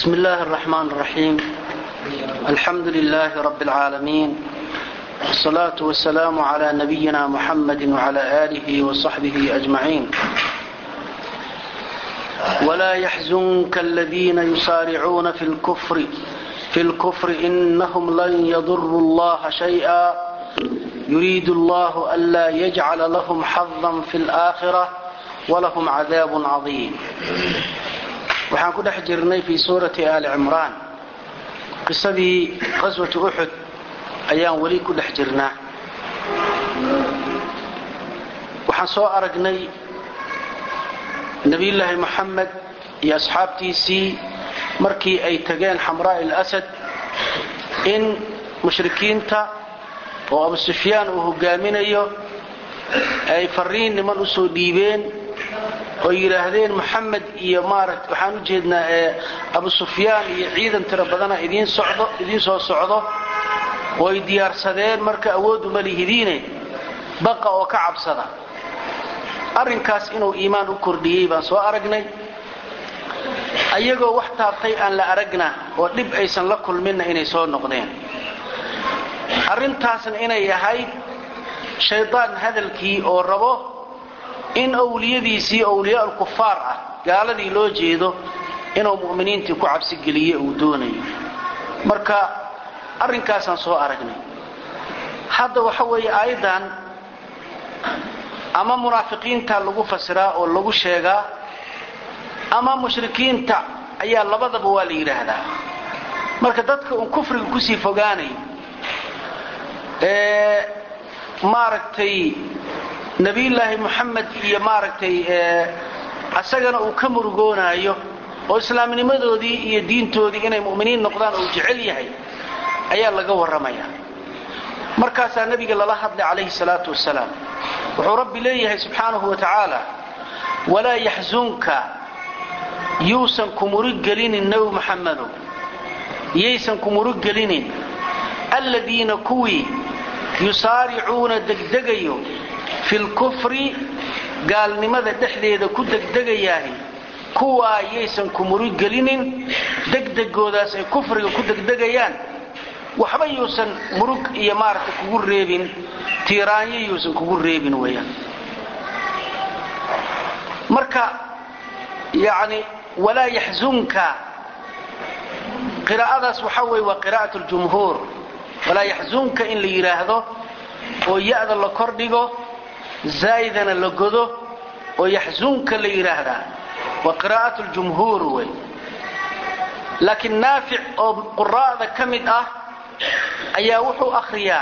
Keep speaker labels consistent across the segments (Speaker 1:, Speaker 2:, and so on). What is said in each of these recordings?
Speaker 1: بسم الله الرحمن الرحيم. الحمد لله رب العالمين، والصلاة والسلام على نبينا محمد وعلى آله وصحبه أجمعين. ولا يحزنك الذين يسارعون في الكفر إنهم لن يضروا الله شيئا يريد الله ألا يجعل لهم حظا في الآخرة ولهم عذاب عظيم. waxaan ku dhex jirnay fi suurati aali cimraan qisadii qaswatu uxud ayaan weli ku dhex jirnaa. waxaan soo aragnay nabiyullaahi moxamed iyo asxaabtiisii markii ay tageen xamraa al-asad in mushrikiinta oo abu sufyaan uu hogaaminayo ay fariin niman u soo dhiibeen oo yiraahdeen Muhammad iyo waxaan u jeednaa Abu Sufyaan iyo ciidan tira badan idin soo socdo oo ay diyaarsadeen marka awood uma lihidiine baqa oo ka cabsada. arrinkaas inuu iimaan u kordhiyay baan soo aragnay, ayagoo wax taabtay aan la aragna oo dib aysan la kulmin inay soo noqdeen. arrintaasna inay yahay shaydaan hadalkii oo rabo in awliyadiisii awliyaa al-kufaar ah gaaladii loo jeedo inuu mu'miniintii ku cabsi geliyo uu doonayo. marka arrinkaas aan soo aragnay. hadda waxa weeye aayadan ama munaafiqiinta lagu fasiraa oo lagu sheegaa ama mushrikiinta ayaa labadaba waa la yiraahdaa. marka dadka uu kufriga ku sii fogaanay maaragtay nabiyullaahi moxamed iyo asagana uu ka murugoonayo oo islaamnimadoodii iyo diintoodii inay mu'miniin noqdaan oo jecel yahay ayaa laga waramaya. markaasaa nabiga lala hadlay calayhi salaatu wasalaam. wuxuu rabbi leeyahay subxaanahu wa tacaala: walaa yaxzunka yuusan ku muruggelinin nabi moxamedo, yaysan ku muruggelinin alladiina kuwii yusaaricuuna degdegayo fi lkufri gaalnimada dhexdeeda ku degdegayaahi kuwaa yaysan ku muruggelinin. degdegoodaas ay kufriga ku degdegayaan waxba yuusan murug iyo kugu reebin, tiiraanyo yuusan kugu reebin weeyaan. marka walaa yaxzunka qiraa'adaas waxa weeye waa qiraa'atu ljumhuur. walaa yaxzunka in la yidhaahdo oo ya'da la kordhigo zaa'idana la godo oo yaxzunka la yiraahdaa wa qiraa'atu al-jumhuur way. laakiin naafic oo quraa'ada kamid ah ayaa wuxuu akhriyaa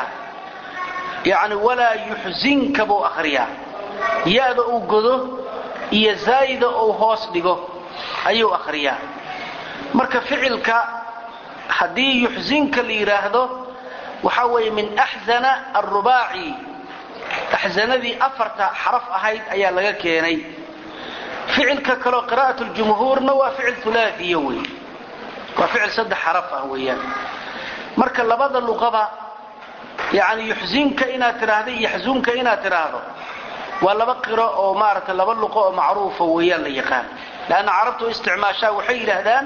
Speaker 1: walaa yuhzinka buu akhriyaa, ya'da uu godo iyo zaa'ida uu hoos dhigo ayuu akhriyaa. marka ficilka hadii yuhzinka la yiraahdo waxa weeye min ahzana ar-rubaa'i, axzanadii afarta xaraf ahayd ayaa laga keenay. ficilka kale qiraa'atu al-jumhuurna waa ficil thulaathiya weey, waa ficil saddex xaraf ah weeyaan. marka labada luqaba yuhzinka ina tiraahdo iyo yaxzunka ina tiraahdo waa laba qiro oo laba luqo oo macruuf weeyaan la yaqaan. laana carabtu isticmaashaa waxay yiraahdaan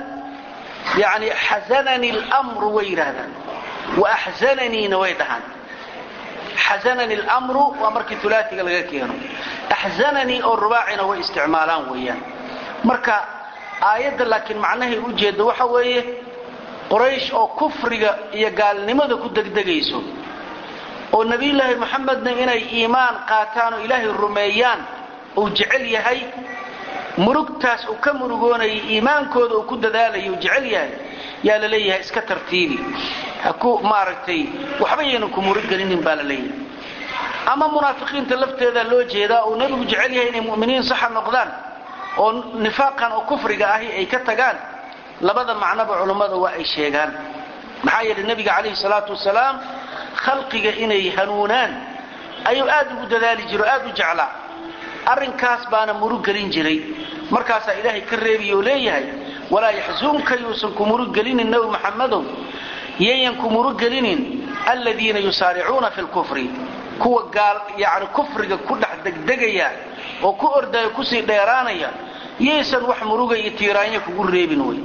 Speaker 1: xazanani al-amru way yiraahdaan wa ahzanani way dhahan. حزنني الأمر ومركي ثلاثي لغا كينو، أحزنني أو رباعنا واستعمالان ويان. مركا آيات لكن معناه وجهد waxa weeye quraysh oo kufriga iyo gaalnimada ku degdegayso oo nabiyullaahi maxamedna inay iimaan qaataan oo ilaahay rumeeyaan oo jecel yahay, murugtaas oo ka murugoonay iimaankooda oo ku dadaalayo jecel yahay yaa la leeyahay iska tartiibi haku waxba yeelan ku muruggelinin baa la leeyahay. ama munaafiqiinta lafteeda loo jeedaa oo nabigu jecel yahay inay mu'miniin sax noqdaan oo nifaaqan oo kufriga ahi ay ka tagaan. labada macnaba culimada waa ay sheegaan. maxaa yeelay nabiga calayhi salaatu wasalaam khalqiga inay hanuunaan ayuu aad ugu dadaali jiray, aad u jeclaa. arrinkaas baana muruggelin jiray. markaasaa ilaahay ka reebiyo leeyahay walaa yaxzunka yuusan ku muruggelinin nabi maxamedow, yayan ku muruggelinin aladiina yusaaricuuna fi lkufri kuwa kufriga ku dhex degdegaya oo ku ordaya kusii dheeraanaya yaysan wax muruga iyo tiiraanya kugu reebin way.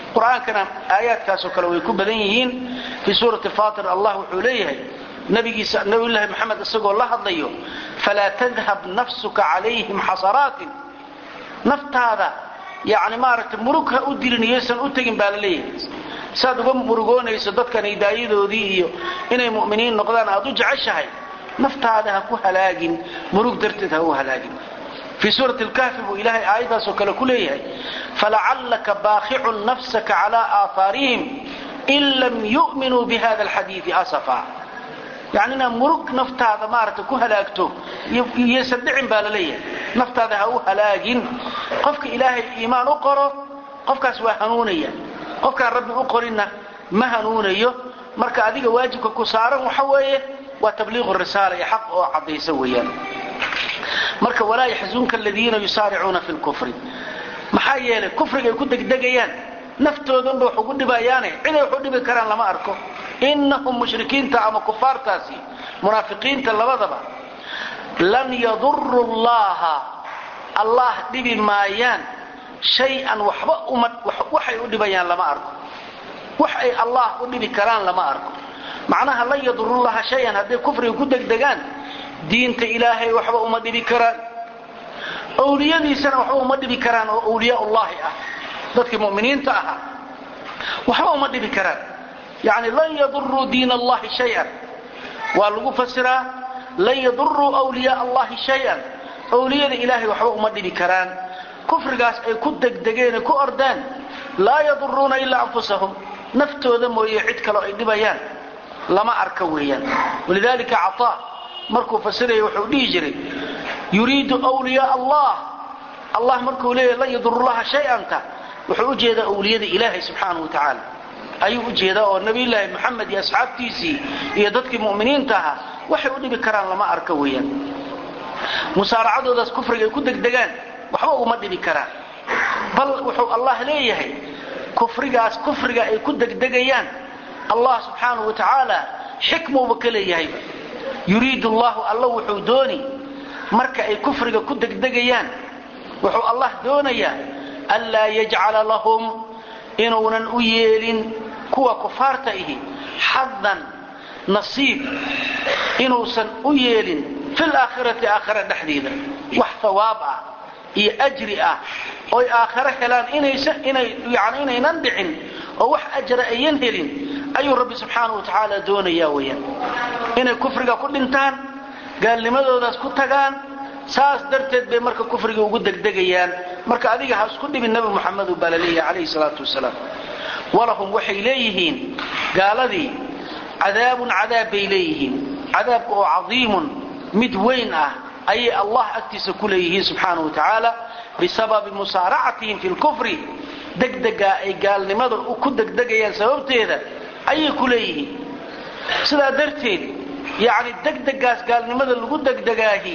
Speaker 1: quraanka aayaadkaas oo kale way ku badan yihiin fi suurati faatir allah wuxuu leeyahay nabigiisa nabiga maxamed isagoo la hadlayo fala tadhhab nafsuka alayhim hasaratin naftaada yaani maaragta murugha u dilinaysan u tagin baa la leeyahay saad uga murugoonayso dadkan idaayadoodii iyo inay mu'miniin noqdaan aad u jeceshahay naftaada ha ku halaagin murug darteed ha u halaagin في سورة الكهف وإلهي آيات سوكلا كليه فلعلك باخع نفسك على آثارهم إن لم يؤمنوا بهذا الحديث أسفا يعني أنا مرق نفت هذا مارت كهلاكته يسدعن بالليه نفت هذا هو هلاجين قفك إلهي الإيمان أقره قفك أسوى هنونية قفك الرب أقرنا ما هنونية مركا أذيك واجبك كسارا وحوية وتبليغ الرسالة يحق وعضي سويا marka walaa yahzunka alladina yusari'una fil kufri maxaa yeelay kufriga ay ku degdegayaan naftoodan baa ugu dhibayaane inay ugu dhibi karaan lama arko innahum mushrikiinta ama kufaartaasi munaafiqiinta labadaba lan yadurru allah dhibi maayaan shay'an waxay u dhibayaan lama arko waxay allah u dhibi karaan lama arko macnaha lan yadurru allah shay'an haday kufriga ku degdegaan diinta ilaahay waxba uma dhibi karaan awliyadiisana waxba uma dhibi karaan oo awliya allah ah dadka muuminiinta ah waxba uma dhibi karaan yaani lan yadurru diin allah shay'an wa lagu fasira lan yadurru awliya allah shay'an awliyada ilaahay waxba uma dhibi karaan kufrigaas ay ku degdegeen ku ordaan la yadurruna illa anfusahum naftooda mooyee cid kale ay dhibayaan lama arka weeyaan walidalika ataa markuu fasiray wuxuu dhigi jiray yuriidu awliya allah markuu leeyahay la yadurru laha shay'anta wuxuu u jeedaa awliyada ilaahay subhanahu wa ta'ala ayuu u jeedaa oo nabi ilaahay maxamed iyo asxaabtiisii iyo dadkii muuminiinta ah waxay u dhibi karaan lama arka weeyaan musaaracadoodaas kufriga ay ku degdegaan waxba uma dhibi karaan bal wuxuu allah leeyahay kufriga ay ku degdegayaan allah subhanahu wa ta'ala xikmu bakaleeyahay يريد الله وحو دوني marka ay kufriga ku degdegayaan wuxuu Allah doonaya alla yaj'al lahum inuunan u yeelin kuwa kufaarta ihi hadan nasiib inuusan u yeelin fil aakhirati aakhira dhaxdeeda wax thawaab ah iyo ajri ah oo aakhira helaan inaynan dhicin oo wax ajra ayan helin ayuu rabbi subhanahu wa ta'ala doonaya weeyaan inay kufriga ku dhintaan gaalnimadoodaas ku tagaan saas darteed bay marka kufriga ugu degdegayaan marka adiga ha isku dhibin nabi maxamed balaliya alayhi salatu wasalaam walahum waxay leeyihiin gaaladii cadaabun cadaabayleeyihiin cadaabku oo cadiimun mid weyn ah ay allah agtiisa ku leeyihiin subhanahu wa ta'ala bisabab musara'atihim fil kufri degdega ay gaalnimada ku degdegayaan sababteeda ayay ku leeyihiin sida darteed yaani degdegaas gaalnimada lagu degdegaahi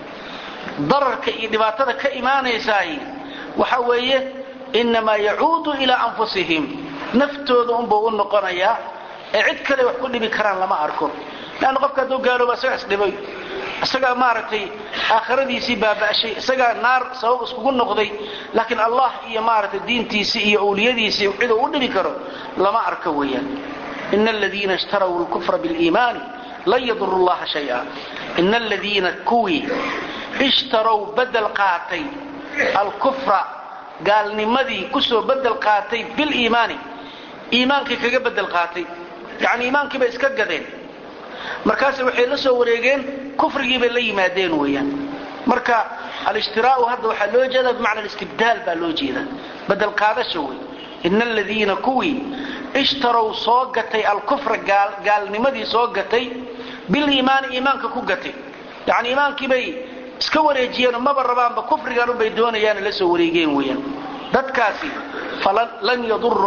Speaker 1: dararka iyo dhibaatada ka iimaanaysaay waxa weeye inma yauudu ila anfusihim naftooda buu u noqonaya ee cid kale wax ku dhibi karaan lama arko laana qofka doo gaalooba sax dhibay isaga maartay aakhiradiisi baabashay isaga naar sabab isku noqday laakiin allah iyo maartay diintiisi iyo awliyadiisi cid uu dhibi karo lama arko weeyaan innal ladina ishtaraw al-kufra bil iiman la yadurru allah shay'a innal ladina kuwi ishtaraw badal qaatay al-kufra gaalnimadii ku soo badal qaatay bil iimaani iimaanka kaga badal qaatay yaani iimaanka ba iska gadeen markaas waxay la soo wareegeen kufrigii bay la yimaadeen weeyaan marka al-ishtiraa'u hada waxa loo jeedaa macna al-istibdaal baa loo jeedaa badal qaadasho weey innal ladina kuwi ishtaraw soo gatay al-kufra gaalnimadii soo gatay bil iimaan iimaanka ku gatay yaani iimaankii bay iska wareejiyeen ma barabaanba kufrigan bay doonayaan la soo wareegeen weeyaan dadkaasi lan yadurru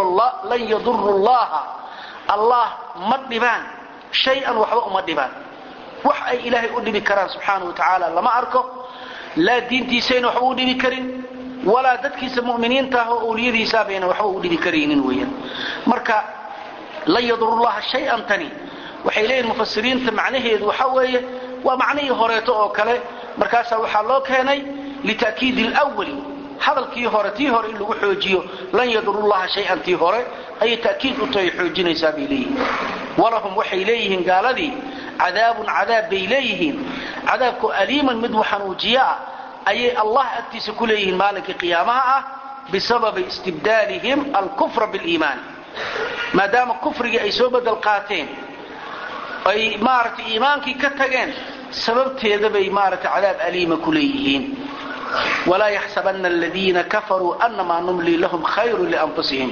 Speaker 1: Allah ma dhibaan shay'an waxba uma dhibaan wax ay ilaahay u dhibi karaan subhanahu wa ta'ala lama arko la diintiisayna waxba u dhibi karin wala dadkiisa muuminiinta ah oo awliyadiisa bayna waxba u dhibi kareenin weeyaan marka la yadurru Allah shay'an tani waxay leeyihiin mufassiriinta macnaheedu waxa weeye waa macnihii horeeto oo kale markaas waxa loo keenay li ta'kiid al-awwal hadalkii hore tii hore in lagu xoojiyo lan yadurullaha shay'an tii hore ay taakiid u tahay xoojinaysaa biilihi walahum waxay leeyihiin gaaladii cadaabun cadaab bay leeyihiin cadaabku aliiman mid waxanuujiya ayay allah agtiisa ku leeyihiin maalinka qiyaamaha ah bisababi istibdaalihim alkufra biliimaan maadaama kufriga ay soo bedel qaateen ay maaragtay iimaankii ka tageen sababteeda bay maaragtay cadaab aliima ku leeyihiin ولا يحسبن الذين كفروا أنما نملي لهم خير لأنفسهم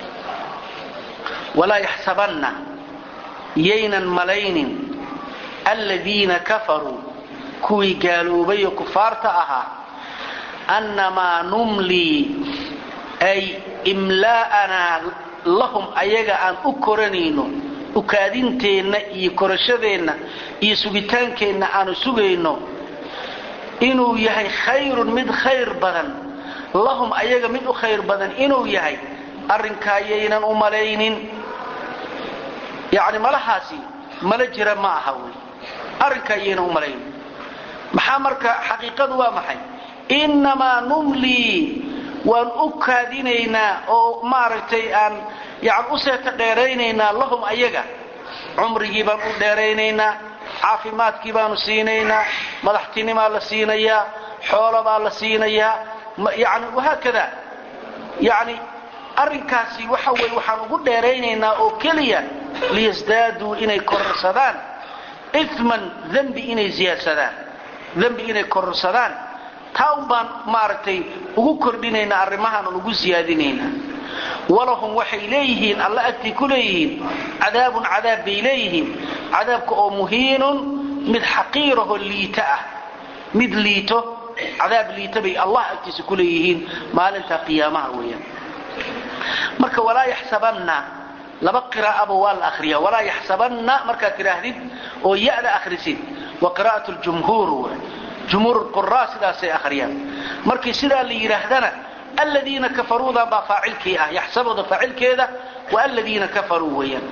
Speaker 1: ولا يحسبن يينا ملين الذين كفروا كوي قالوا بي كفارتها أنما نملي أي إملاءنا لهم أيجا أن أكرنينو أكادينتين يكرشدين يسوغتانكين أن سوغينو inuu yahay khayrun mid khayr badan lahum ayaga mid u khayr badan inuu yahay arinkayaynan u malaynin yaani malahaasi mala jira ma aha way arinkayaynan u malaynin maxaa marka xaqiiqadu waa maxay inma numli waan ukaadinayna oo maaragtay aan yaani u seeta dheeraynayna lahum ayaga umrigii baan u dheeraynayna caafimaadkii baanu siinaynaa madaxtinimaa la siinayaa xoolo baa la siinayaa yani wahaakada yani arrinkaasi waxa weeye waxaan ugu dheeraynaynaa oo keliya liyasdaaduu inay kororsadaan ithman dambi inay ziyaadsadaan dambi inay kororsadaan taa un baan maaragtay ugu kordhinaynaa arrimahaan oo ugu siyaadinaynaa walahum waxay leeyihiin alla agtii ku leeyihiin cadaabun cadaab bay leeyihiin cadaabka oo muhiinun mid xaqiiraho liita ah mid liito cadaab liita bay allah agtiisa ku leeyihiin maalinta qiyaamaha weeyaan marka walaa yaxsabanna laba qiraa'aba waa la akhriya walaa yaxsabanna marka tiraahdid oo yaada akhrisid wa qiraa'atu al-jumhuur jumhuur al-qurraa sidaasay akhriyaan markii sidaa la yiraahdana الذين كفروا ذا بفاعلك يحسبوا ذا فاعل كذا والذين كفروا ويا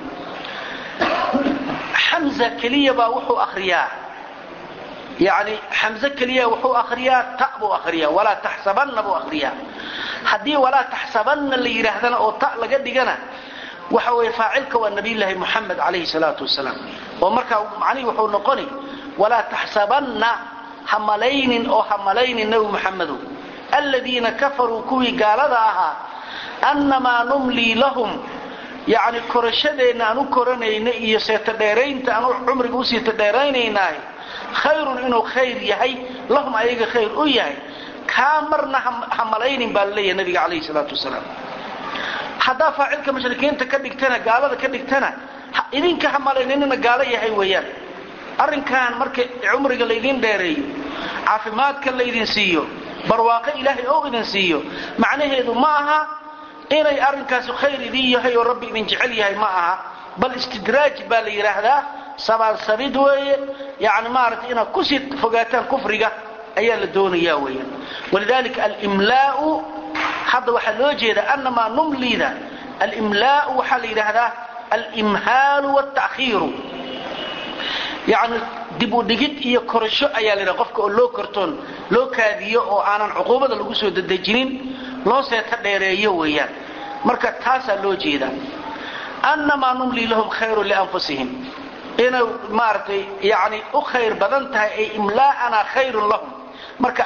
Speaker 1: حمزة كلية باوحو أخرياء يعني حمزة كلية وحو أخرياء تأبو أخرياء ولا تحسبن بو أخرياء حدي ولا تحسبن اللي يرهدنا أو تأ لقد جنا وحو يفاعلك والنبي الله محمد عليه الصلاة والسلام ومركا معني وحو نقني ولا تحسبن حملين أو حملين النبي محمد الذين كفروا كوي قالدها أنما نملي لهم يعني كرشدين أنو كرنين يسيتديرين أنو عمرك وسيتديرين خير إنه خير يهي لهم أيها خير أيهي كامرنا حملين بالله النبي عليه الصلاة والسلام حدا فاعلك مشركين تكدكتنا قالدا كدكتنا إذنك حملين إننا قال يهي ويان أرن كان مرك عمرك الليدين ديري عافماتك الليدين سيو barwaaqo ilaahay oo idin siiyo macnaheedu ma aha inay arrinkaas khayr idin yahay oo rabbi idin jecel yahay ma aha bal istidraaj baa la yiraahdaa sabid weeye yaani maaragtay ina ku sid fogaataan kufriga ayaa la doonayaa weeye walidaalika al-imlaa'u hadda waxa loo jeeda annama numlida al-imlaa'u waxa la yiraahdaa al-imhaal wa at-ta'khir يعني dibu dhigid iyo korasho ayaa la qofka oo loo kortoon loo kaadiyo oo aanan cuquubada lagu soo dadajinin loo seeta dheereeyo weeyaan marka taasa loo jeeda annama numli lahum khayru li anfusihim ina maartay yaani u khayr badan tahay ay imlaa'ana khayrun lahum marka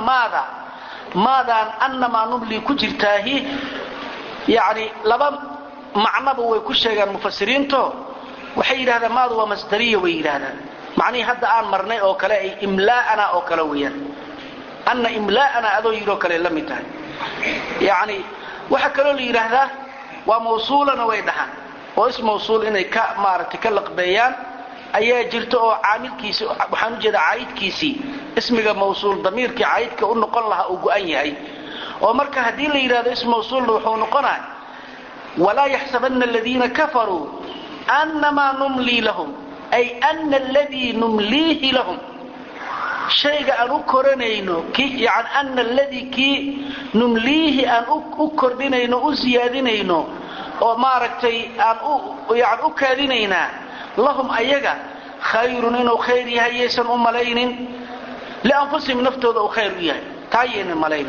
Speaker 1: annama numli ku jirtaahi yaani laba macnaba way ku sheegaan mufassiriinto waxay yiraahdaan maadu waa masdariyo way yiraahdaan معني هذا آن مرني أو كلا إملاءنا أو كلا ويا أن إملاءنا أذو يرو كلا لم يتهي يعني وحكلوا لي هذا وموصولا ويدها واسم موصول إنه كمار تكلق بيان أي جرت أو عامل كيسي وحنوجد عايد كيسي اسمه موصول ضمير كعايد كأنه قال لها أوجأني هاي ومرك هدي لي هذا اسم موصول وحون قناع ولا يحسبن الذين كفروا أنما نملي لهم أي أن الذي نمليه لهم شيء أن أكرنينه يعني أن الذي كي نمليه أن أكرنينه أزيادنينه وما ركتي أن يعني أكادنينا لهم أيجا خير إنه خير يهيسا أملين لأنفسهم نفتوا خير إياه تعين ملين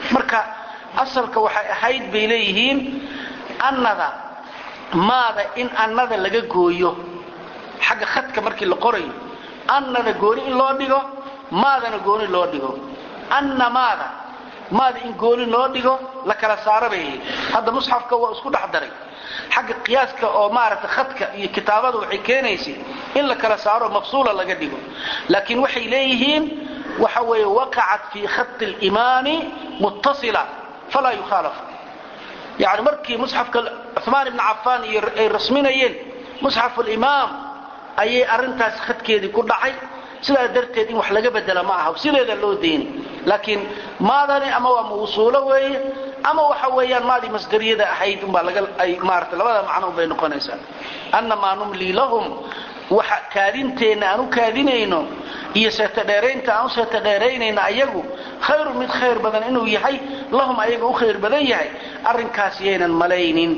Speaker 1: marka asalka waxay ahayd bay leeyihiin annada maada in annada laga gooyo xagga khadka markii la qorayo annada gooni in loo dhigo maadana gooni loo dhigo anna maada in gooni loo dhigo la kala saarabay hadda musxafka waa isku dhaxdaray xagga qiyaaska oo maarata khadka iyo kitaabada waxay keenaysay in la kala saaro mafsuula laga dhigo laakiin waxay leeyihiin waxa weeye waqacat fi khatt al-imam muttasila fala yukhalaf yani markii musxafka Uthman ibn Affan ay rasminayeen musxaf al-imam ayay arintaas khadkeedii ku dhacay sida darteed in wax laga bedela ma aha sideeda loo deeyay laakiin maadani ama waa mawsuulo weeye ama waxa weeyaan maadi masdariyada ahayd baa laga ay maarta labada macno bay noqonaysaa anna ma numli lahum waxa kaadinteena aanu kaadinayno iyo seeta dheereynta aanu seeta dheereynayna ayagu khayr mid khayr badan inuu yahay lahum ayagu u khayr badan yahay arinkaas yeelan malaynin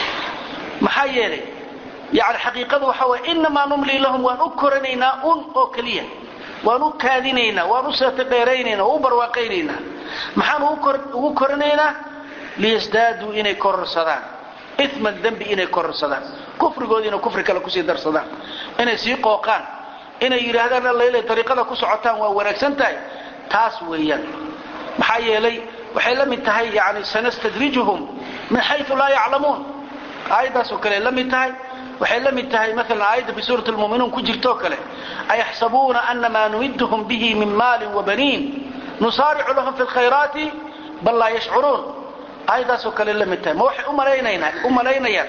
Speaker 1: maxaa yeelay يعني حقيقة وحوى إنما نملي لهم ونكرنينا أو كليا ونكاذنينا ونستقيريننا وبرواقيننا محان وكرنينا ليزدادوا إني كر صدان إثم الذنب إني كر صدان كفر قودين كفر كلا كسي در صدان إني سيقوقان إني يرهدان الله إلي طريقة كسعتان ووركسنتاي تاسويا محايا لي وحيلا من تهي يعني سنستدرجهم من حيث لا يعلمون أيضا سكري لم ينتهي waxay la mid tahay مثلا aayada fi suurat al-mu'minuun ku jirto kale ay yahsabuna annama nu'idduhum bihi min maalin wa baniin nusari'u lahum fil khayrati bal la yash'urun aayadaas oo kale la mid tahay ma waxay u maleynayaan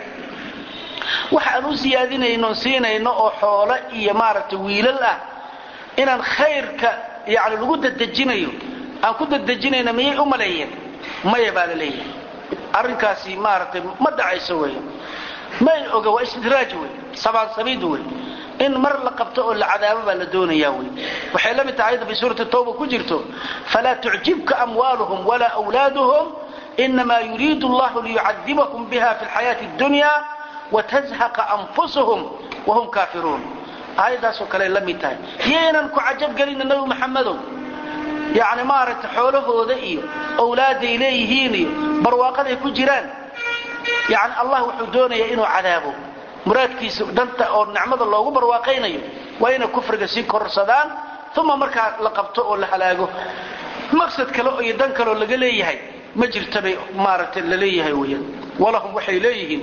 Speaker 1: waxa aanu siyaadinayno siinayno oo xoolo iyo maaragtay wiilal ah inaan khayrka yaani lagu dadajinayo aan ku dadajinayna miyay u maleeyeen maya baa leeyahay arrinkaasi maaragtay ma dhacayso weeyo ما يوجا واستدراج وي سبع سبيد وي إن مر لقبته العذاب بلدون ياوي وحيلم تعيد في سورة التوبة كجرته فلا تعجبك أموالهم ولا أولادهم إنما يريد الله ليعذبهم بها في الحياة الدنيا وتزهق أنفسهم وهم كافرون هذا سكر لم يتاي يينن كعجب قالين النبي محمد يعني ما رت حوله ذئي أولاد إليهين برواقده كجيران يعني الله وحدونه إنه عذابه مراد كيس دنت أو نعمة الله وبرواقينه وين كفر جسيم كرصدان ثم مركع لقبته ولا حلاقه مقصد كلو يدن كلو اللي جليه هاي مجرى تبي مارة اللي ليه هاي ويا ولهم وحي ليهن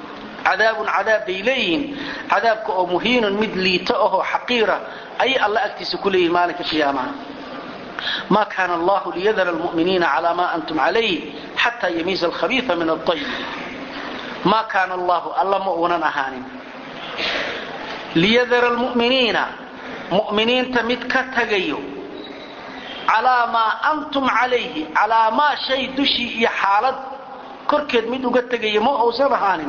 Speaker 1: عذاب إليهن عذاب كأمهين مدلي تأه حقيرة أي الله أكتس كله مالك القيامة ما كان الله ليذر المؤمنين على ما أنتم عليه حتى يميز الخبيث من الطيب ما كان الله مؤمنا أهانين ليذر المؤمنين مؤمنين تمتكتغيو على ما أنتم عليه على ما شيء دشي حالة كركد مدو قتغيو ما أوسر أهانين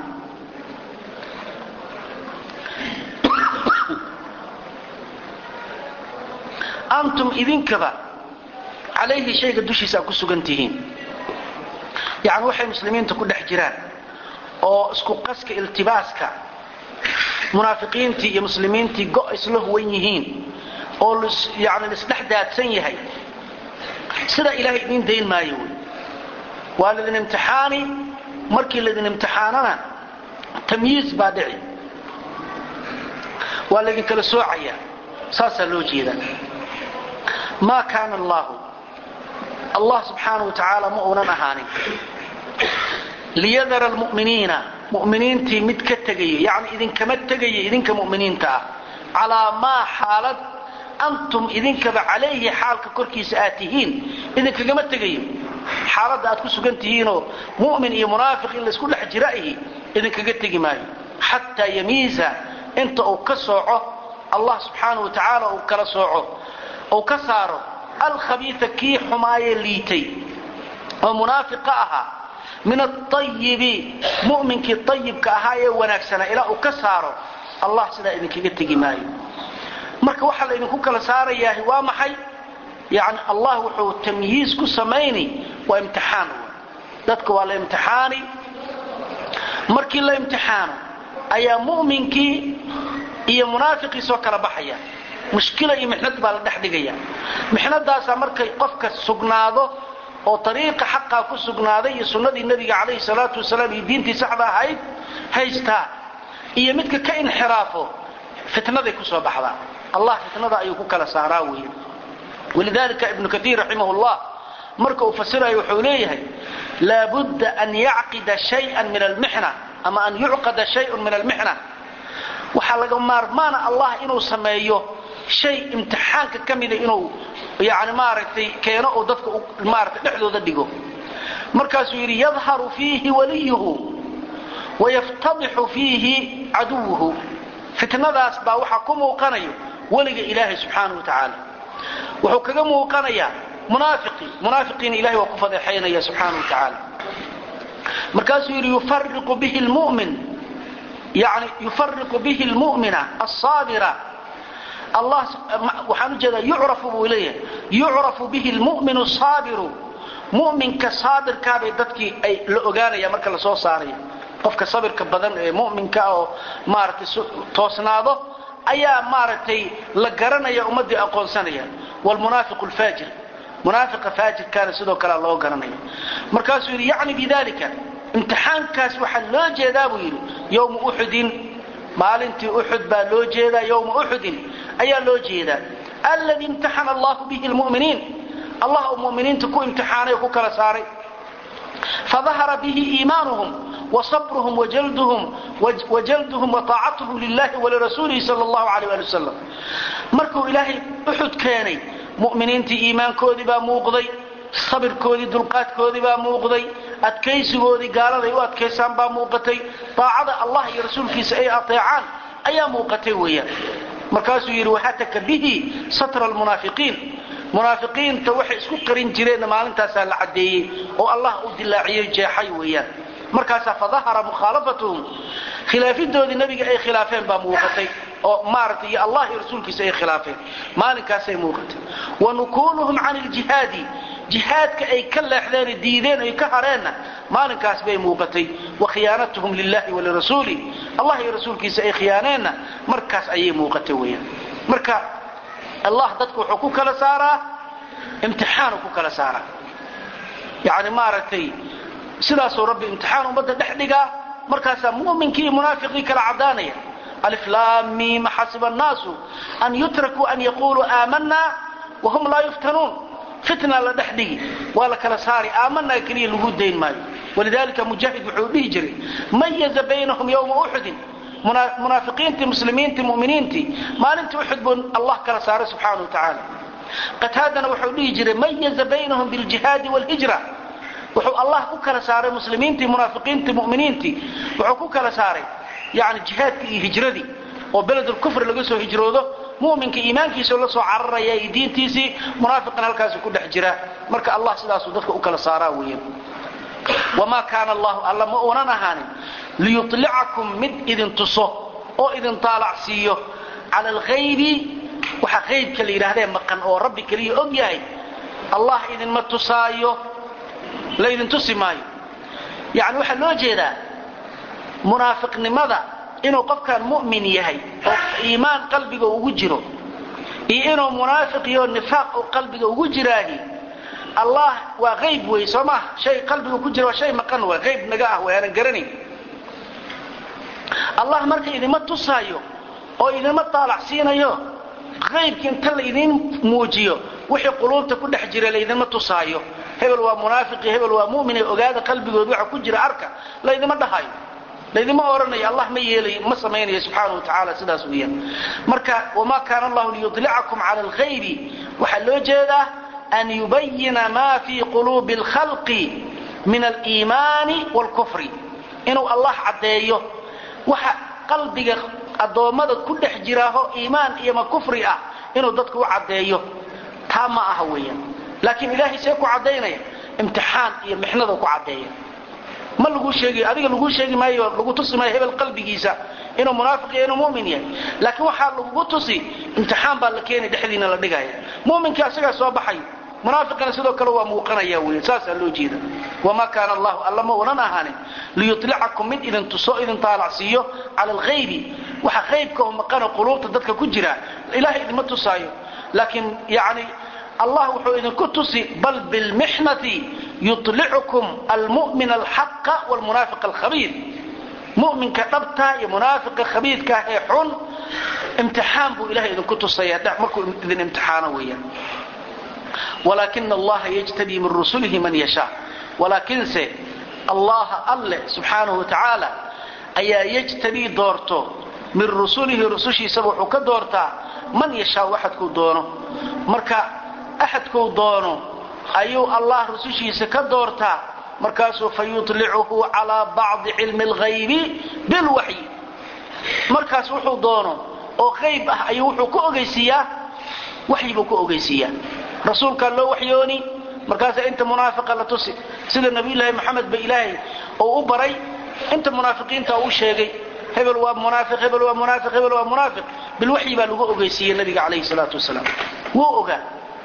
Speaker 1: أنتم إذن كذا عليه شيء دشي ساكسو قنتهين يعني وحي مسلمين تكون حجران oo isku qaska iltibaaska munaafiqiintii iyo muslimiintii go' isla huwan yihiin oo yaani isdhaxdaadsan yahay sida ilaahay idin deyn maayo waalidin imtixaani markii la idin imtixaanana tamyiz baa dhici waalidin kala soocaya saasa loo jeeda ma kaana Allah subhanahu wa ta'ala mu'minan ahaanin ليذر المؤمنين مؤمنين تي متكتغي يعني إذن كمتغي إذن كمؤمنين تا على ما حالت أنتم إذن كب عليه حالك كركي سآتهين إذن كمتغي حالت أتكو سكنتهين مؤمن إيه منافق إلا سكول حجرائه إذن كمتغي ماي حتى يميز انت أو كسوعه الله سبحانه وتعالى أو كرسوعه أو كساره الخبيث كي حماية ليتي ومنافقها من الطيب مؤمن كي الطيب كأهاية ونكسنا إلى أكساره الله سيدا إذن كي قتقي ماي مركا وحال إذن كوكا لسارة ياهي وامحي يعني الله وحو تمييز كسميني وامتحانه ذاتك والله امتحاني مركي الله امتحانه أي مؤمن كي إيا منافقي سوكرا بحيا مشكلة إيا محنة بالدحدقية محنة داسا مركا يقفك السقناضو oo tariiqa xaqa ku sugnaaday iyo sunnadii nabiga kaleey salaatu wasalaam iyo diintii saxda ahayd haysta iyo midka ka inxiraafo fitnada ku soo baxda Allah fitnada ayuu ku kala saaraa weeyaan ولذلك ابن كثير رحمه الله markuu fasirayo wuxuu leeyahay la budda an yaqida shay'an min al-mihna ama an yuqada shay'un min al-mihna waxa laga maarmaana Allah inuu sameeyo shay imtixaanka kamida inuu yaani maaragtay keeno oo dadka maaragtay dhexdooda dhigo markaas uu yiri yadharu fihi waliyuhu wayaftadihu fihi aduwuhu fitnadaas baa waxa ku muuqanayo waliga Ilaahay subhanahu wa ta'ala wuxuu kaga muuqanaya منافقين إلهي وكفض حينا سبحانه وتعالى مركز يفرق به المؤمن يعني يفرق به المؤمن الصابرة الله وحنجد يعرف به المؤمن الصابر مؤمن كصابر كابدتك أي لأغانا يا مركز لسو صاري قفك صبر كبدن مؤمن كأو مارتي توسناده أيا مارتي لقرنا يا أمدي أقول سنيا والمنافق الفاجر منافق فاجر كان سيدو كلا الله غرانيا markaasuu yiri yaani bidalika imtixaankaas waxa loo jeedaa buu yiri yawm uhud maalintii uhud baa loo jeedaa yawm uhud ayaa loo jeedaa alladhi imtahana Allah bihi almu'minin Allah mu'miniinta ku imtixaanay ku kala saaray fadhahara bihi iimanuhum وصبرهم وجلدهم وطاعتهم لله ولرسوله صلى الله عليه وسلم markuu ilaahay uhud keenay mu'miniintii iimaankoodii baa muuqday sabirkoodii dulqaadkoodii baa muuqday adkaysigoodii gaaladay u adkaysaan baa muuqatay taacada Allah iyo rasuulkiisa ay ateecaan ayaa muuqatay weeyaan markaasuu yiri wahataka bihi satr almunaafiqiin munaafiqiinta waxay isku qarin jireen maalintaas la cadeeyay oo Allah u dilaaciyay jeexay weeyaan markaas fadhahara mukhalafatuhum khilaafidoodii nabiga ay khilaafeen baa muuqatay oo maartay Allah iyo rasuulkiisa ay khilaafeen maalinkaas ay muuqatay wa nukunuhum 'an al-jihad jihadka ay ka leexdeen diideen ay ka hareena maalinkaas bay muuqatay wa khiyaanatuhum lillahi wa lirasuuli Allah iyo rasuulkiisa ay khiyaaneenna markaas ay muuqatay weeyaan marka Allah dadku wuxuu ku kala saaraa imtixaan ku kala saaraa yaani maartay sidaas oo rabbi imtixaan umada dhaxdhiga markaas mu'minkii munaafiqii kala cadaanaya alif lam mim hasiba an-nas an yutraku an yaqulu amanna wa hum la yuftanun fitna la dhaxdhigi wala kala saari amanna kaliya lagu deyn maayo walidalika mujahid wuxuu dhihi jiray mayyaza baynahum yawm uhud munaafiqiinti muslimiinti mu'miniinti maalinta uhud bun Allah kala saari subhanahu wa ta'ala qataadana wuxuu dhihi jiray mayyaza baynahum bil jihad wal hijra wuxuu Allah ku kala saaray muslimiintii munaafiqiintii mu'miniintii wuxuu ku kala saaray yaani jihadkii iyo hijradii oo balad kufr laga soo hijroodo mu'minka iimaankiisa la soo cararaya ee diintiisii munaafiqan halkaas ku dhex jira marka Allah sidaas uu dadka u kala saaraa weeyaan wama kana Allah alla ma onan ahaan liyutli'akum mid idin tuso oo idin taalacsiyo ala al-ghaybi waxa ghaybka la yiraahdo maqan oo rabbi kaliya og yahay Allah idin ma tusaayo la idin tusimaayo yaani waxa loo jeedaa munaafiqnimada inuu qofkan mu'min yahay oo iimaan qalbiga ugu jiro iyo inuu munaafiq iyo nifaaq oo qalbiga ugu jiraahi Allah waa ghaib way soma shay qalbiga ku jiro shay maqan waa ghaib naga ah waan garanay Allah markii idin ma tusaayo oo idin ma taalacsiinayo ghaibka inta la idin muujiyo wixii quluubta ku dhex jira la idin ma tusaayo hebel waa munaafiqi hebel waa mu'min ogaada qalbigooda waxa ku jira arka la idin ma dhahayo la idin ma oranay Allah ma yeelay ma sameeyay subhanahu wa ta'ala sidaas weeyaan marka wama kana Allah liyudli'akum 'ala al-ghaybi waxa loo jeedaa an yubayyana ma fi qulubi al-khalqi min al-iiman wal-kufr inuu Allah cadeeyo waxa qalbiga adoomada ku dhex jiraaho iimaan iyo ma kufri ah inuu dadku u cadeeyo tama ah weeyaan laakiin ilaahi say ku cadeynaya imtixaan iyo mixnada ku cadeeyo ma lagu sheegay adiga lagu sheegi maayo lagu tusimay hebel qalbigiisa inuu munaafiq iyo inuu mu'min yahay laakiin waxa lagu tusi imtixaan baa la keenay dhexdiina la dhigaya mu'minka asaga soo baxay munaafiqna sidoo kale waa muuqanaya weey saas loo jeeda wama kana Allah allama walana ahani liyutli'akum min idin tuso idin taalacsiyo ala al-ghaybi waxa ghaybka oo maqan quluubta dadka ku jira ilaahi idin ma tusaayo laakiin yaani الله وحو كتسي بل بالمحنة يطلعكم المؤمن الحق والمنافق الخبيث مؤمن كتبتا يا منافق الخبيث كهيحون امتحان بو إلهي إذن كتسي مركو إذن امتحانه ويا ولكن الله يجتبي من رسله من يشاء ولكن سي الله سبحانه وتعالى أيا يجتبي دورته من رسله رسوشي سبحو كدورتا من يشاء وحدكو دونه مركا أحدكو دونه أيو الله رسوشي سكدورتا مركاسو فيطلعه على بعض علم الغيب بالوحي مركاس وحو دونه أو غيب أيو وحو كأغيسيا وحي بو كأغيسيا رسول كان له وحيوني مركاسا أنت منافق لتسي سيد النبي الله محمد بإلهي أو أبري أنت منافقين تاو شيغي هبل ومنافق هبل ومنافق هبل ومنافق بالوحي بالغو أغيسيا النبي عليه الصلاة والسلام وأغا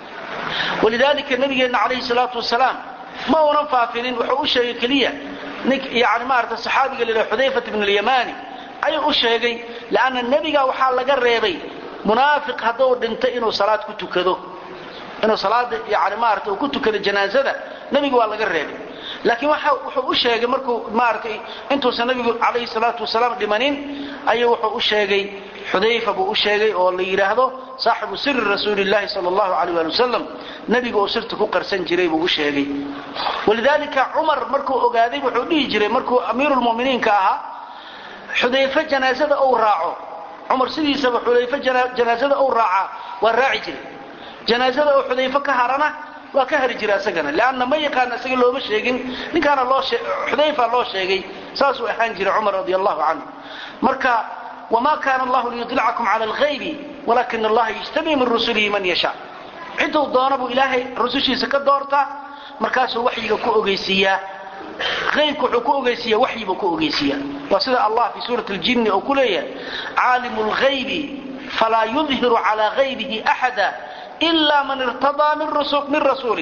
Speaker 1: ولذلك النبي عليه الصلاة والسلام ما هو نفافلين وحو شيغي كليا يعني ما أردت الصحابي قال له حذيفة بن اليماني أي أشيغي لأن النبي وحال لقى الريبي منافق هدور دنتين وصلاة كنت كذو إنه صلاة يعني ما أردت وكنت كذو الجنازة نبي وحال لقى الريبي لكن وحو أشيغي مركو ما أردت انتو سنبي عليه الصلاة والسلام لمنين أي وحو أشيغي حذيفة بو أشيغي واللي يرهده صاحب سر رسول الله صلى الله عليه وسلم نبي أسرتك قرسان جري بو أشيغي ولذلك عمر مركو أقاذي وحو جري مركو أمير المؤمنين كاها حذيفة جنازة أو راعه عمر سيدي سبب حذيفة جنازة أو راعه والراعي جري جنازة أو حذيفة كهرنا وكهر جري سجنا لأن ما يكان سجن لو مش يجين كان الله حذيفة الله شيء ساسو إحان جري عمر رضي الله عنه مركا وما كان الله ليطلعكم على الغيب ولكن الله يجتبي من رسله من يشاء عدوا ضانبوا إلهي رسوشي سكت دورتا مركاسو وحي كو أغيسيا غيبك حكو أغيسيا وحي بكو أغيسيا وصدى الله في سورة الجن أكلية عالم الغيب فلا يظهر على غيبه أحدا إلا من ارتضى من رسول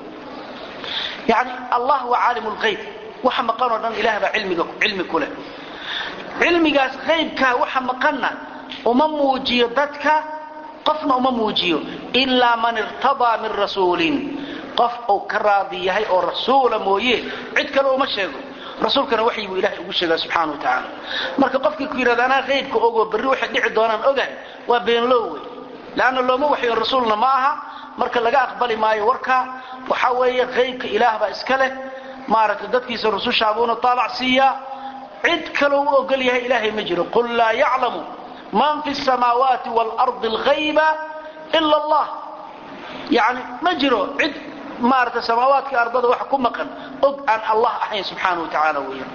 Speaker 1: يعني الله هو عالم الغيب وحمقنا أن إله بعلم كله علمي غيبك وحمقنا ومموجي ذاتك قفنا ومموجي إلا من ارتضى من رسول قف أو كراضي هي أو رسول مويه عد كلو ما شيء رسول كان وحي إلهي وشجع سبحانه وتعالى مرك قفك كبير أنا غيبك أو بالروح دع دونا أوجه وبين لوي لأن لو ما وحي رسولنا معها مرك لقى أقبل ما يوركها وحوي غيبك إله بإسكله ما رددت في رسول شعبون طالع سيا عد كلو أقول يا إلهي مجرى قل لا يعلم من في السماوات والأرض الغيب إلا الله يعني مجرى عد مارت السماوات كأرضه وحكم مقن أن الله أحيي سبحانه وتعالى وياه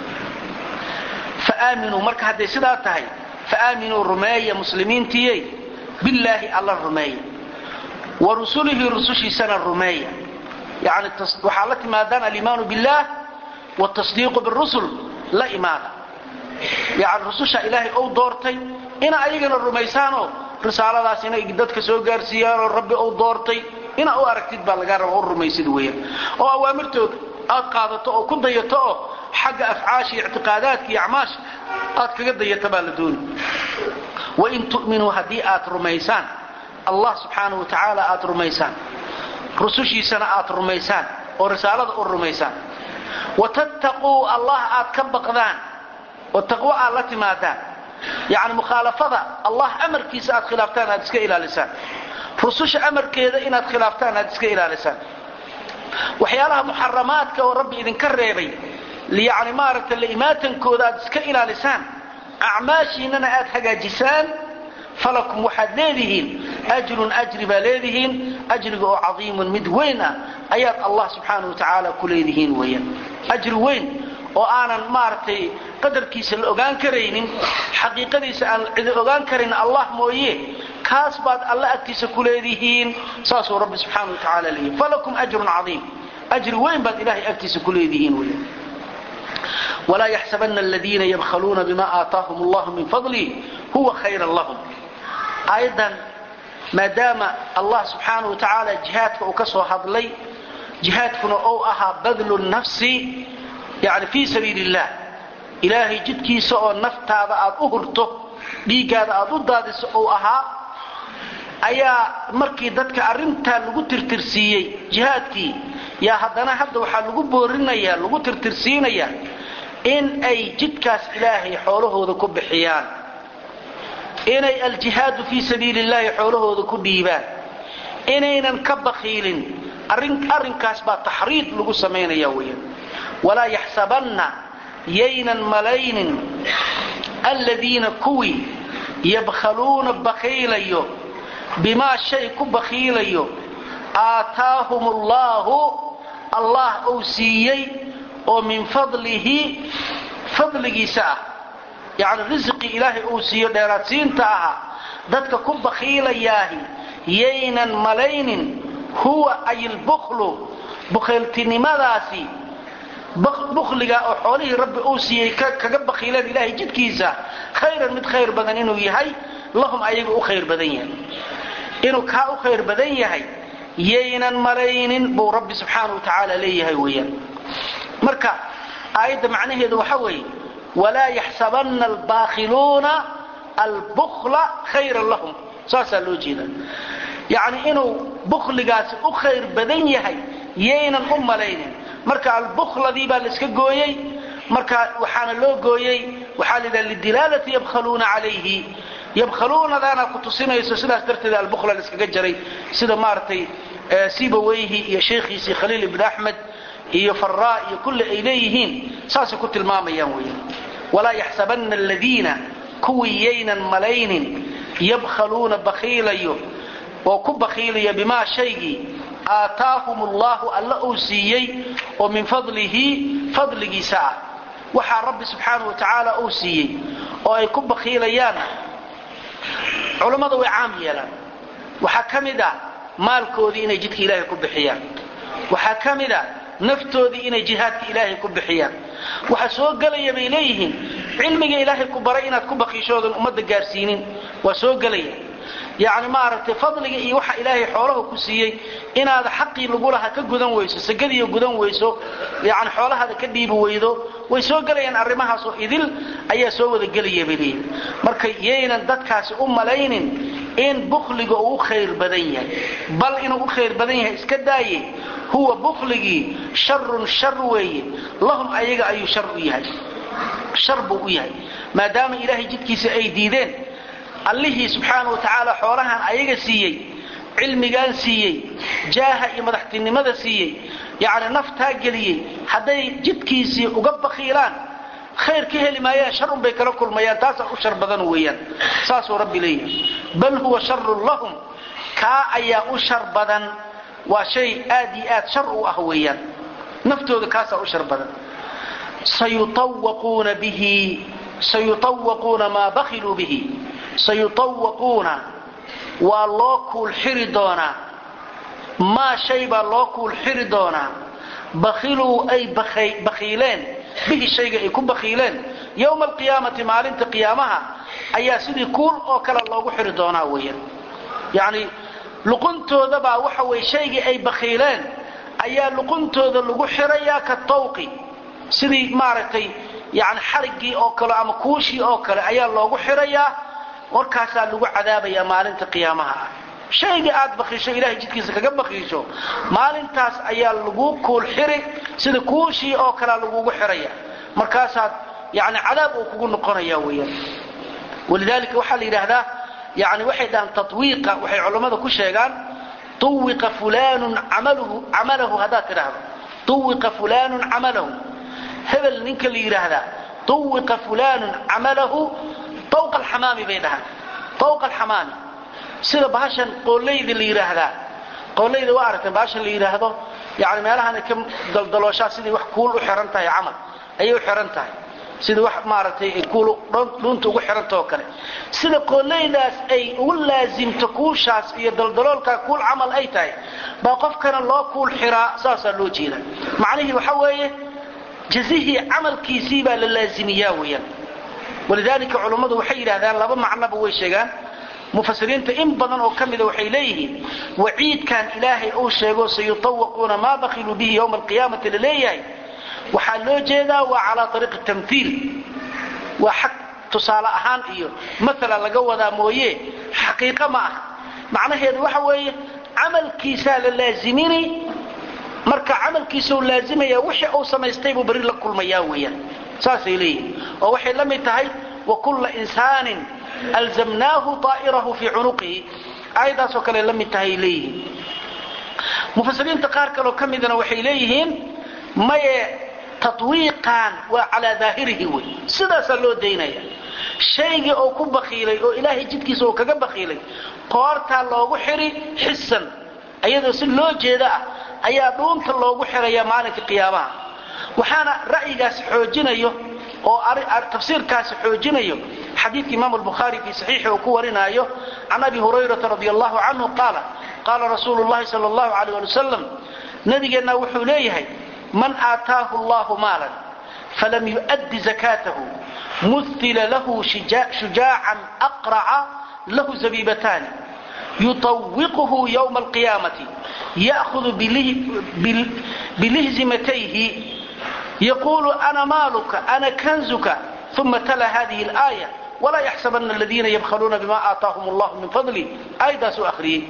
Speaker 1: فآمنوا مرك هذه سداتها فآمنوا الرماية مسلمين تيي بالله الله الرماية ورسوله رسوشي سنة الرماية يعني وحالة ما دان الإيمان بالله والتصديق بالرسل لا إيمان يعني رسوشة إلهي أو دورتي إنا أيقنا الرميسانو رسالة داسينا إقدادك سوغار سيارو ربي أو دورتي إنا أو أركتد بالغار أو الرميسيد ويا أو أوامرتو أقادتو أو كديتو حق أفعاشي اعتقاداتك يعماش أتكديت بالدون وإن تؤمنوا هديئات رميسان الله سبحانه وتعالى آت رميسان رسوشي سنة آت رميسان ورسالة الرميسان وتتقوا الله آت كبقذان والتقوى التي مادان يعني مخالفة الله أمر كيس آت خلافتان هاتسك إلى لسان رسوش أمر كيدا إن آت خلافتان هاتسك إلى لسان وحيالها محرماتك وربي إذن كريبي يعني مارت اللئماتن كودا هاتسك إلى لسان أعماشي إننا آت حقا جسان فلكم وحد ليذهين أجر باليذهين أجر عظيم مدوين آيات الله سبحانه وتعالى كل يذهين وين أجر وين وأنا مارتي قدر كيس الأوغان كرين حقيقة الأوغان كرين الله مويه كاسبات الله أكتس كل يذهين ساسو رب سبحانه وتعالى لي فلكم أجر عظيم أجر وين بات إلهي أكتس كل يذهين وين ولا يحسبن الذين يبخلون بما آتاهم الله من فضله هو خير لهم أيضا ما دام الله سبحانه وتعالى جهادك وكسو هذلي جهادك أو أها بذل النفس يعني في سبيل الله إلهي جدكي سوء النفط هذا أهرته ليك هذا أضداد سوء أها ayaa markii dadka arinta lagu tirtirsiiyay jihaadkii yaa haddana waxa lagu boorinayaa lagu tirtirsiinayaa in ay jidkaas ilaahay xoolahooda ku bixiyaan inay aljihaad fi sabiilillahi xoolahooda ku dhiibaan inaynan ka baqiilin arrinkaas baa tahriid lagu sameeynaya weeyaan wala yaxsabanna yaynan malaynin alladina kuwi yabkhaluuna baqiilayo bima shay ku baqiilayo aataahumullahu allah awsiyay oo min fadligiisa يعني رزق إلهي أوسيو ديراتينتا أها دادك كوبا خيلا ياهي يينا ملاين هو أي البخل بخيلتني ماذاسي بخلقا أحوليه رب أوسيي كقب خيلان إلهي جد كيسا خيرا مد خير بدن إنو يهي اللهم أيقو خير بدن يهي إنو كاو خير بدن يهي يينا ملاين بو رب سبحانه وتعالى ليهي ويا مركا آيات معنيه ذو حوي ولا يحسبن الباخلون البخل خيرا لهم ساسا لو جيدا يعني انه بخل قاس او خير بدن يحي يينا املين marka al-bukhladii baa la iska gooyay marka waxaana loo gooyay waxa la lidilaalati yabkhaluna alayhi yabkhaluna dana ku tusinayso sidaas darteed al-bukhla la iska jaray sida maartay sibawayhi iyo sheekhiisi Khalil ibn Ahmad iyo Farra iyo kulli ilayhiin saas ku tilmaamayaan weeyaan wala yahsabanna alladina kuwiyayna malaynin yabkhaluna bakhilayo oo ku bakhilaya bima shaygi آتاهم الله ألا أوسيي ومن فضله ساعة وحا رب سبحانه وتعالى أوسيي ويكب خيليان علماء وعام يلا وحكم ذا مالكو ذي إني جدك إلهي كب حيان وحكم ذا نفتو ذي إني جهادك إلهي كب حيان وحسوق لي بإليهم علمك إلهي كبرينا كب خيشوذ الأمد الجارسينين وسوق لي يعني ما عرفت فضلك إيه وحا إلهي حوله كسيي إن هذا حقي لقولها كجودن ويسو سجدي جودن ويسو يعني حوله هذا كديب ويدو ويسو قلي أن أرمها سو إذل أي سو ذا قلي يبلي مركي ين دتكاس لين إن بخلق أو خير بدنيا بل إنه خير بدنيا إسكداي هو بخلق شر وي اللهم أيجا أي شر وياه شر بوياه ما دام إلهي جدك سأيدين الله سبحانه وتعالى حولها أيجا سيي علميان سيي جاها مدحتنimada siiyay yaani nafta galiyay haday jidkiisi uga bakhiraan خير كهلي ما يا شر بيكلا كل ما ينتاسع وشر بدن ويان ساسو ربي لي بل هو شر لهم كا أيا وشر بدن وشيء آديات شر وأهويا نفتو ذكاسا وشر بدن سيطوقون ما بخلوا به سيطوقون والله الحردونا ما شيء بالله الحردونا بخلوا أي بخيلين به الشيء يكون بخيلين يوم القيامة مالنت قيامها أي سيدي كل أوكل الله حردونا ويا يعني لقنتو ذبا وحوي شيء أي بخيلين أي لقنتو ذا لقو حريا كالطوقي سيدي مارتي يعني حرقي أوكل أما كوشي أوكل أي الله حريا warkaasaa lagu cadaabaya maalinta qiyaamaha shayga aad bakhisho ilaahay jidkiisa kaga bakhisho maalintaas ayaa lagu kool xiri sida kuushii oo kala lagu xiraya markaasaad yaani cadaab uu kugu noqonaya weeyaan walidaalika waxa la yiraahdaa yaani waxay daan tatwiiqa waxay culimada ku sheegaan tuwiqa fulanun amalahu hada tiraahdo tuwiqa fulanun amalahu hebel ninka la yiraahdaa tuwiqa fulanun amalahu طوق الحمام بينها طوق الحمام سيده باشن قوليد اللي يراهدا قوليد وارت باشن اللي يراهدو يعني meelahan ka daldaloosha sidii wax kuul u xirantahay amal ay u xirantahay sidii wax maartay kuul dhunta ugu xiranto kale sida qoolaydaas ay u laazimto kuushaas iyo daldaloolka kuul amal ay tahay ba qofkana loo kuul xiraa saasa loo jeeda macnaheedu waxa weeye jazihi amalkiisi baa la laazimiyaa weeyaan ولذلك علماء وحي هذا لبا معنى بوي شيغان مفسرين ان بدن او كميده waxay leeyihiin waciid kan ilaahay oo sheego sayutawquna ma bakhilu bihi yawm alqiyamah lilayhi waxa loo jeedaa waa ala tariiq tamthil wa haq tusaale ahaan iyo mesela laga wada mooyee xaqiiqo ma ah macnaheedu waxa weeye camalkiisa la laazimini marka camalkiisa uu laazimaya wixii uu samaystay buu bari la kulmayaa weeyaan saasay leeyihiin oo waxay la mid tahay wa kullu insaanin alzamnaahu taa'irahu fi cunuqihi aydaasoo kale la mid tahay leeyihiin mufasiriinta qaar kale ka midna waxay leeyihiin maye tatwiiqan wa ala daahirihi way sidaas loo deynaya shayga oo ku baqiilay oo ilaahay jidkiisa oo kaga baqiilay qoorta loogu xiri xisan ayadoo si loo jeeda ayaa dhuunta loogu xiraya maalinka qiyaamaha waxaana ra'yigaas xoojinayo oo tafsiirkaas xoojinayo xadiidka Imam al-Bukhari fi sahih oo ku warinayo an Abi Hurairah radiyallahu anhu qala Rasulullah sallallahu alayhi wa sallam nabigeena wuxuu leeyahay man aataahu Allahu maalan falam yu'addi zakatahu مثل له شجاعا أقرع له زبيبتان يطوقه يوم القيامة يأخذ بلهزمتيه يقول أنا مالك أنا كنزك ثم تلا هذه الآية ولا يحسبن الذين يبخلون بما آتاهم الله من فضله أيضا سأخرين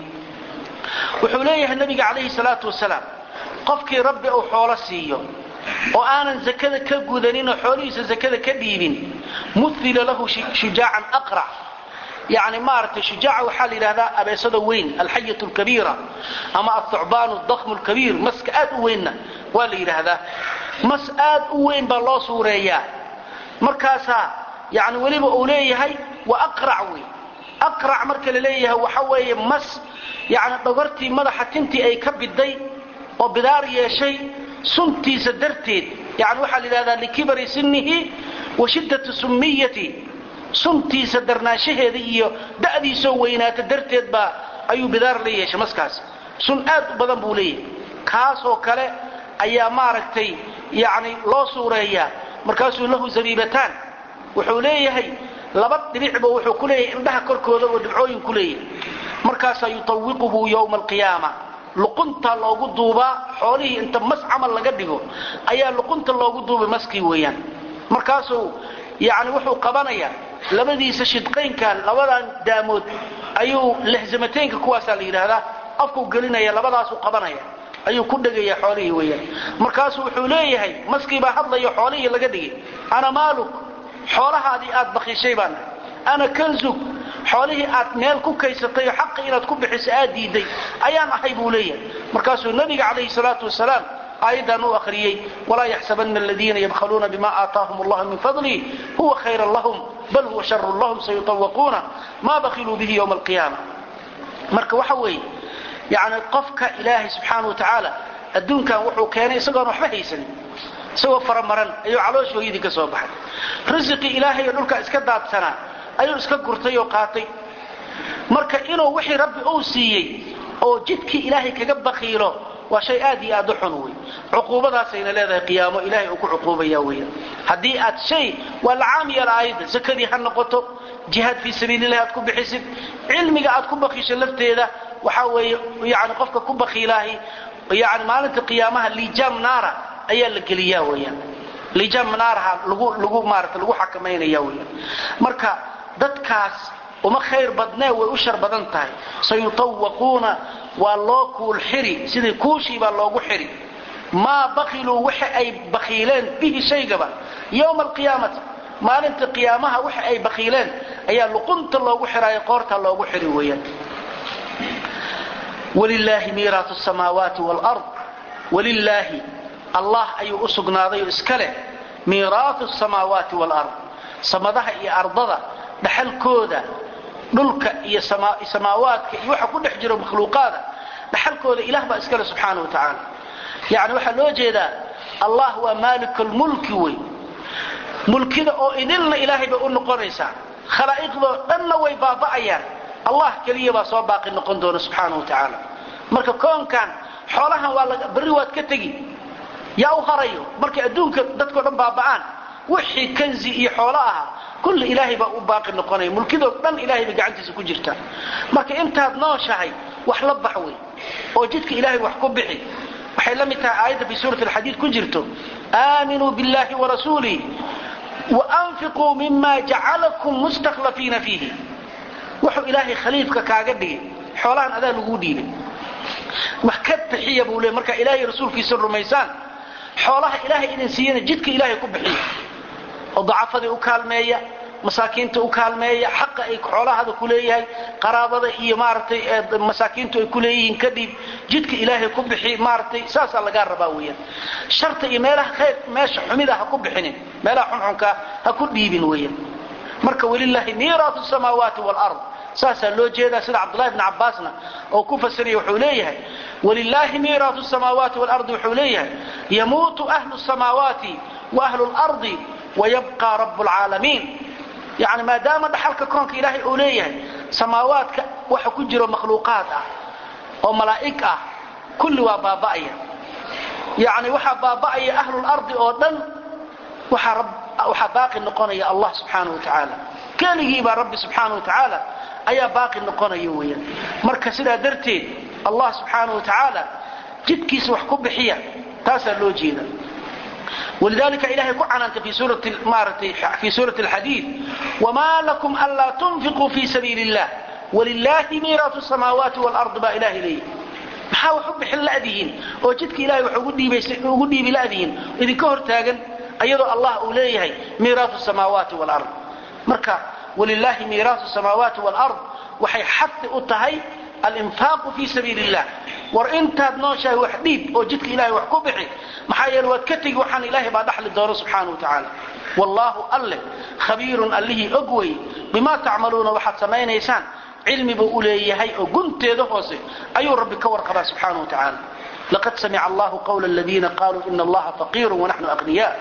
Speaker 1: وحوليه النبي عليه الصلاة والسلام قفك ربي أو حولسيه oo aanan zakada ka gudanin oo xoolihiisa zakada ka dhiibin muthila lahu shujaacan aqra yani maarta shujaaca waxa la yiraahdaa abeesada weyn alhayatu alkabira ama athu'ban adhakhmu alkabir mas'aad weynna waa la yiraahdaa mas'aad weyn baa loo suureeyaa markaasa yani waliba uu leeyahay wa aqra weyn aqra marka la leeyahay waxa weeye mas yani dhogortii madaxa tintii ay ka biday oo bidaar yeeshay suntiisa darteed yani waxa la yiraahdaa likibari sinnihi wa shiddatu summiyati suntiisa darnaashaheeda iyo da'diisa weynaata darteed ba ayuu bidaar leeyahay maskaas sun aad badan buu leeyahay kaas oo kale ayaa maaragtay yani loo suureeyaa markaasuu lahu zabiibatan wuxuu leeyahay laba dhibicba wuxuu ku leeyahay indhaha korkooda oo dhibcooyin ku leeyahay markaas ayuu tawiquhu yawm alqiyaamah luqunta loogu duuba xoolihii inta mas amal laga dhigo ayaa luqunta loogu duubay maskii weeyaan markaasuu yaani wuxuu qabanaya labadiisa shidqeynkan labadan daamood ayuu lehzamateynka kuwaas la yiraahdaa afku gelinaya labadaas uu qabanaya ayuu ku dhagaya xoolihii weeyaan markaasuu wuxuu leeyahay maskii baa hadlayo xoolihii laga dhigay ana maaluk xoolahaadii aad bakhishay baan ana kanzuk xoolihii aad meel ku kaysatay xaq inaad ku bixiso aad diiday ayaan ahay buu leeyahay markaasuu nabiga calayhi salaatu wasalaam aydan uu akhriyay wala yahsabanna alladheena yabkhaluna bima aataahum Allah min fadli huwa khayran lahum bal huwa sharrun lahum sayutawquna ma bakhilu bihi yawm alqiyamah marka waxa weey yaani qofka ilaahi subhanahu wa ta'ala adduunkan wuxuu keenay isagoo waxba haysan isagoo faramaran ayuu calooshooyidii ka soo baxay rizqi ilaahi iyo dhulka iska daadsana ayuu iska gurtay oo qaatay marka inuu wixii rabbi uu siiyay oo jidkii ilaahay kaga baqiilo waa shay aad iyo aad u xun weey cuquubadaas ay leedahay qiyaamo ilaahay uu ku cuquubaya weey hadii aad shay wal aamiya aayada zakadii ha noqoto jihad fi sabiilillah aad ku bixisid cilmiga aad ku baqiisho lafteeda waxa weey yaani qofka ku baqiilaahi yaani maalinta qiyaamaha lijaam naara ayaa la geliyaa weeyaan lijaam naaraha lagu maarta lagu xakameynaya weeyaan marka dadkaas uma khayr badnaa way u shar badan tahay sayutawquna wa loo kuul xiri sidii kuushi baa loogu xiri ma baqilu waxa ay baqiileen bihi shaygaba yawm alqiyamah maalinta qiyaamaha waxa ay baqiileen ayaa luqunta loogu xiraay qoorta loogu xiri weeyaan walillahi miiraatu samaawaati wal ard walillahi allah ayu usugnaaday iskale miiraatu samaawaati wal ard samadaha iyo ardada dhaxalkooda dhulka iyo samaawaadka iyo waxa ku dhex jira makhluuqaada dhaxalkooda ilaah baa iskale subhanahu wa ta'ala yaani waxa loo jeedaa allah waa maalikul mulki way mulkida oo idilna ilaahay ba u noqonaysa khalaa'iqdo dhanna way baaba'ayaan allah kaliya baa soo baaqi noqon doona subhanahu wa ta'ala marka koonkan xoolahan waa laga bari waad ka tagi yaa u harayo marka adduunka dadku dhan baaba'aan wixii kanzi iyo xoolaha كل إلهي بقى باقي النقاني ملكده دن إلهي بقعنتي سكو جرتا marka intaad nooshahay wax la baxway oo jidka Ilaahay wax ku bixi waxay la mid tahay aayada fi suurat al-hadid ku jirto aaminu billahi wa rasuuli wa anfiqu mimma ja'alakum mustakhlifina fihi wuxuu Ilaahay khaliifka kaaga dhigay xoolahan adaa lagu dhiibay wax ka bixiya buu leeyahay marka ilaahay rasuulkiisa rumaysaan xoolaha ilaahay idin siiyana jidka ilaahay ku bixiya oo dacafada u kaalmeeya masaakiinta u kaalmeeya xaqa ay xoolahada ku leeyahay qaraabada iyo maartay masaakiintu ay ku leeyihiin kadib jidka ilaahay ku bixi maartay saasa laga rabaa weeyaan sharta iyo meelaha khayr meesha xumida ha ku bixinin meelaha xunxunka ha ku dhiibin weeyaan marka walillahi miiraatu samaawaati wal ard saasa loo jeedaa sida Abdullah ibn Abbasna oo ku fasiriyay wuxuu leeyahay walillahi miiraatu samaawaati wal ard wuxuu leeyahay yamuutu ahlu samaawaati wa ahlu al ardi ويبقى رب العالمين يعني ما دام دحلك كونك إلهي أوليه سماواتك وحكو جرو مخلوقات أو ملائكة كل وبابائية يعني وحبابائية أهل الأرض أولا وحباقي النقون يا الله سبحانه وتعالى كان يجيب رب سبحانه وتعالى أي باقي النقون يويا مركز إلى درتي الله سبحانه وتعالى جد كيس وحكو بحية تاسا لو جيدا ولذلك إلهي كعنت في سورة الحديث وما لكم ألا تنفقوا في سبيل الله ولله ميراث السماوات والأرض با إله إليه محاو حب حل أذيهن وجدك إلهي وحقودي بلا أذيهن إذن كهر تاغن أيضا الله أوليه ميراث السماوات والأرض مركا ولله ميراث السماوات والأرض وحي حتى أتهي الإنفاق في سبيل الله وإنت نوشا وحديد وجدك إلهي وحكو بحي محايا الوادكتك وحان إلهي بعد أحل الدور سبحانه وتعالى والله أله خبير أله أقوي بما تعملون وحد سمين إيسان علمي بأوليه هاي وقنت يدهوسي أي ربك ورقبا سبحانه وتعالى لقد سمع الله قول الذين قالوا إن الله فقير ونحن أغنياء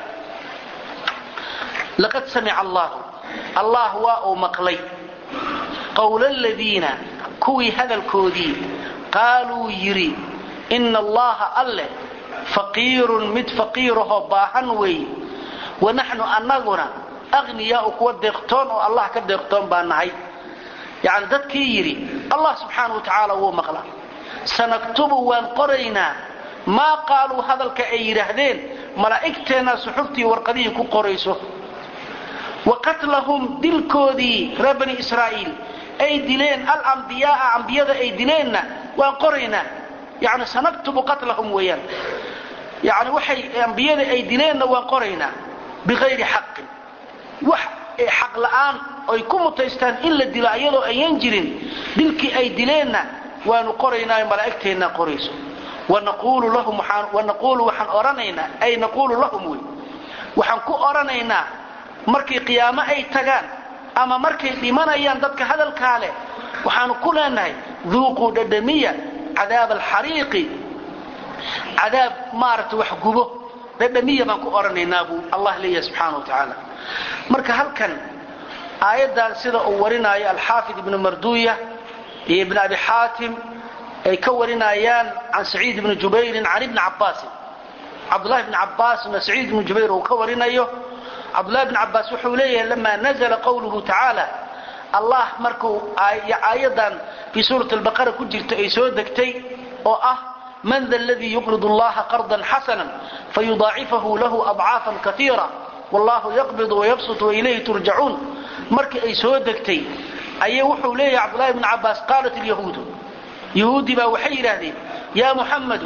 Speaker 1: لقد سمع الله هو مقلي قول الذين كوي هذا الكودي قالوا يري إن الله أله فقير مد فقيره باهنوي ونحن أنغنا أغنياء كودقتون والله كدقتون بانهي يعني ذاتك يري الله سبحانه وتعالى هو مقلا سنكتب وانقرينا ما قالوا هذا الكأير هذين ملائكتنا سحفتي ورقديه كقريسه وقتلهم دلكودي ربني إسرائيل أي دلين الأنبياء أنبياء أي دليننا وانقرينا يعني سنكتب قتلهم ويان يعني وحي أنبياء أي دليننا وانقرينا بغير حق حق الآن ويكون متيستان إلا الدلاء أي ينجرين دلك أي دليننا ونقرينا ملائكتنا قريسو ونقول لهم وحن أرانينا أي نقول لهم وحن كو أرانينا مركي قيامة أي تغان أما مركي لمن أيان ذاتك هذا الكالي وحن كلنا ذوقوا ددمية عذاب الحريق عذاب مارت وحقوبه ددمية من كو أرانينا الله لي سبحانه وتعالى مركي هل كان آيات سيدة أورنا الحافظ ابن مردوية ابن أبي حاتم كورنا آيان عن سعيد بن جبير عن ابن عباس عبد الله بن عباس وسعيد بن جبير وكورنا عبد الله بن عباس وحوليه لما نزل قوله تعالى الله مركو آيادا في سورة البقرة كجرت أي سودكتي من ذا الذي يقرض الله قرضا حسنا فيضاعفه له أضعافا كثيرة والله يقبض ويبسط وإليه ترجعون مركي أي سودكتي أي وحوليه عبد الله بن عباس قالت اليهود يهودي با وحير هذه يا محمد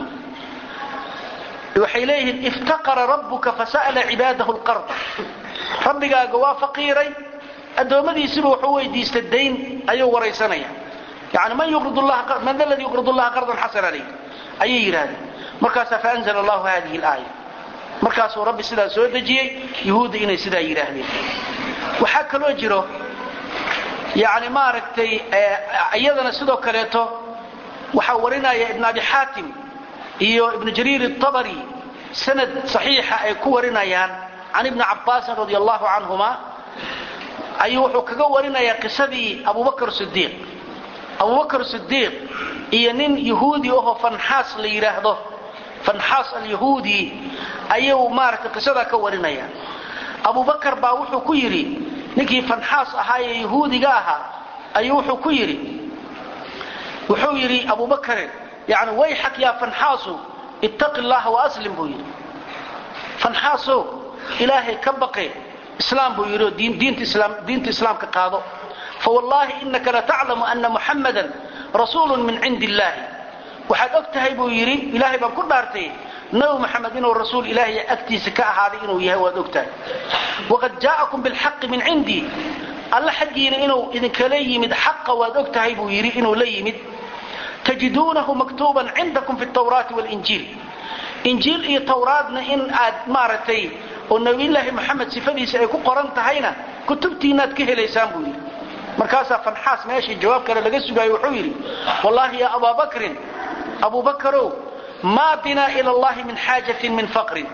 Speaker 1: وحيليه افتقر ربك فسأل عباده القرض ربك قوا فقيري أدومدي سبوا حوي ديست الدين أيو وريسانيا يعني من ذا الذي يقرض الله قرضا حسنا لي أي يرادي مركز فأنزل الله هذه الآية مركز رب سيدا سودجي يهود إني سيدا يراهدي وحكى له جرو يعني ما ركتي أيضا سيدو كريتو وحورنا يا ابن أبي حاتم إيو ابن جرير الطبري سند صحيحة أي كورنايان عن ابن عباس رضي الله عنهما أيوحو كورنا يا قصدي أبو بكر الصديق إيانين يهودي وهو فنحاس ليرهده فنحاس اليهودي أيو مارك قصدا كورنايان أبو بكر باوحو كيري نكي فنحاس أهاي يهودي قاها أيوحو كيري وحو يري أبو بكر يعني ويحك يا فنحاسو اتق الله وأسلم بيري فنحاسو إلهي كبقي إسلام بيري دين إسلام كقاضو فوالله إنك لتعلم أن محمدا rasuulun min cindi illaahi waxaad og tahay buu yidhi ilaahay baan ku dhaartay nabi maxamed inuu rasuul ilaahay agtiisa ka ahaaday inuu yahay waad og tahay waqad jaa'akum bilxaqi min cindii alla xaggiina inuu idinkala yimid xaqa waad og tahay buu yidhi inuu la yimid tajiduunahu maktuuban cindakum fi tawraati walinjiil injiil iyo tawraadna in aad maaragtay oo nabiyullaahi maxamed sifadiisa ay ku qoran tahayna kutubtiinaad ka helaysaan buu yidhi markaasaa fanxaas meeshii jawaab kale laga sugaayo wuxuu yidhi wallaahi yaa abaa bakrin abuu bakarow maa binaa ila allahi min xaajatin min faqrin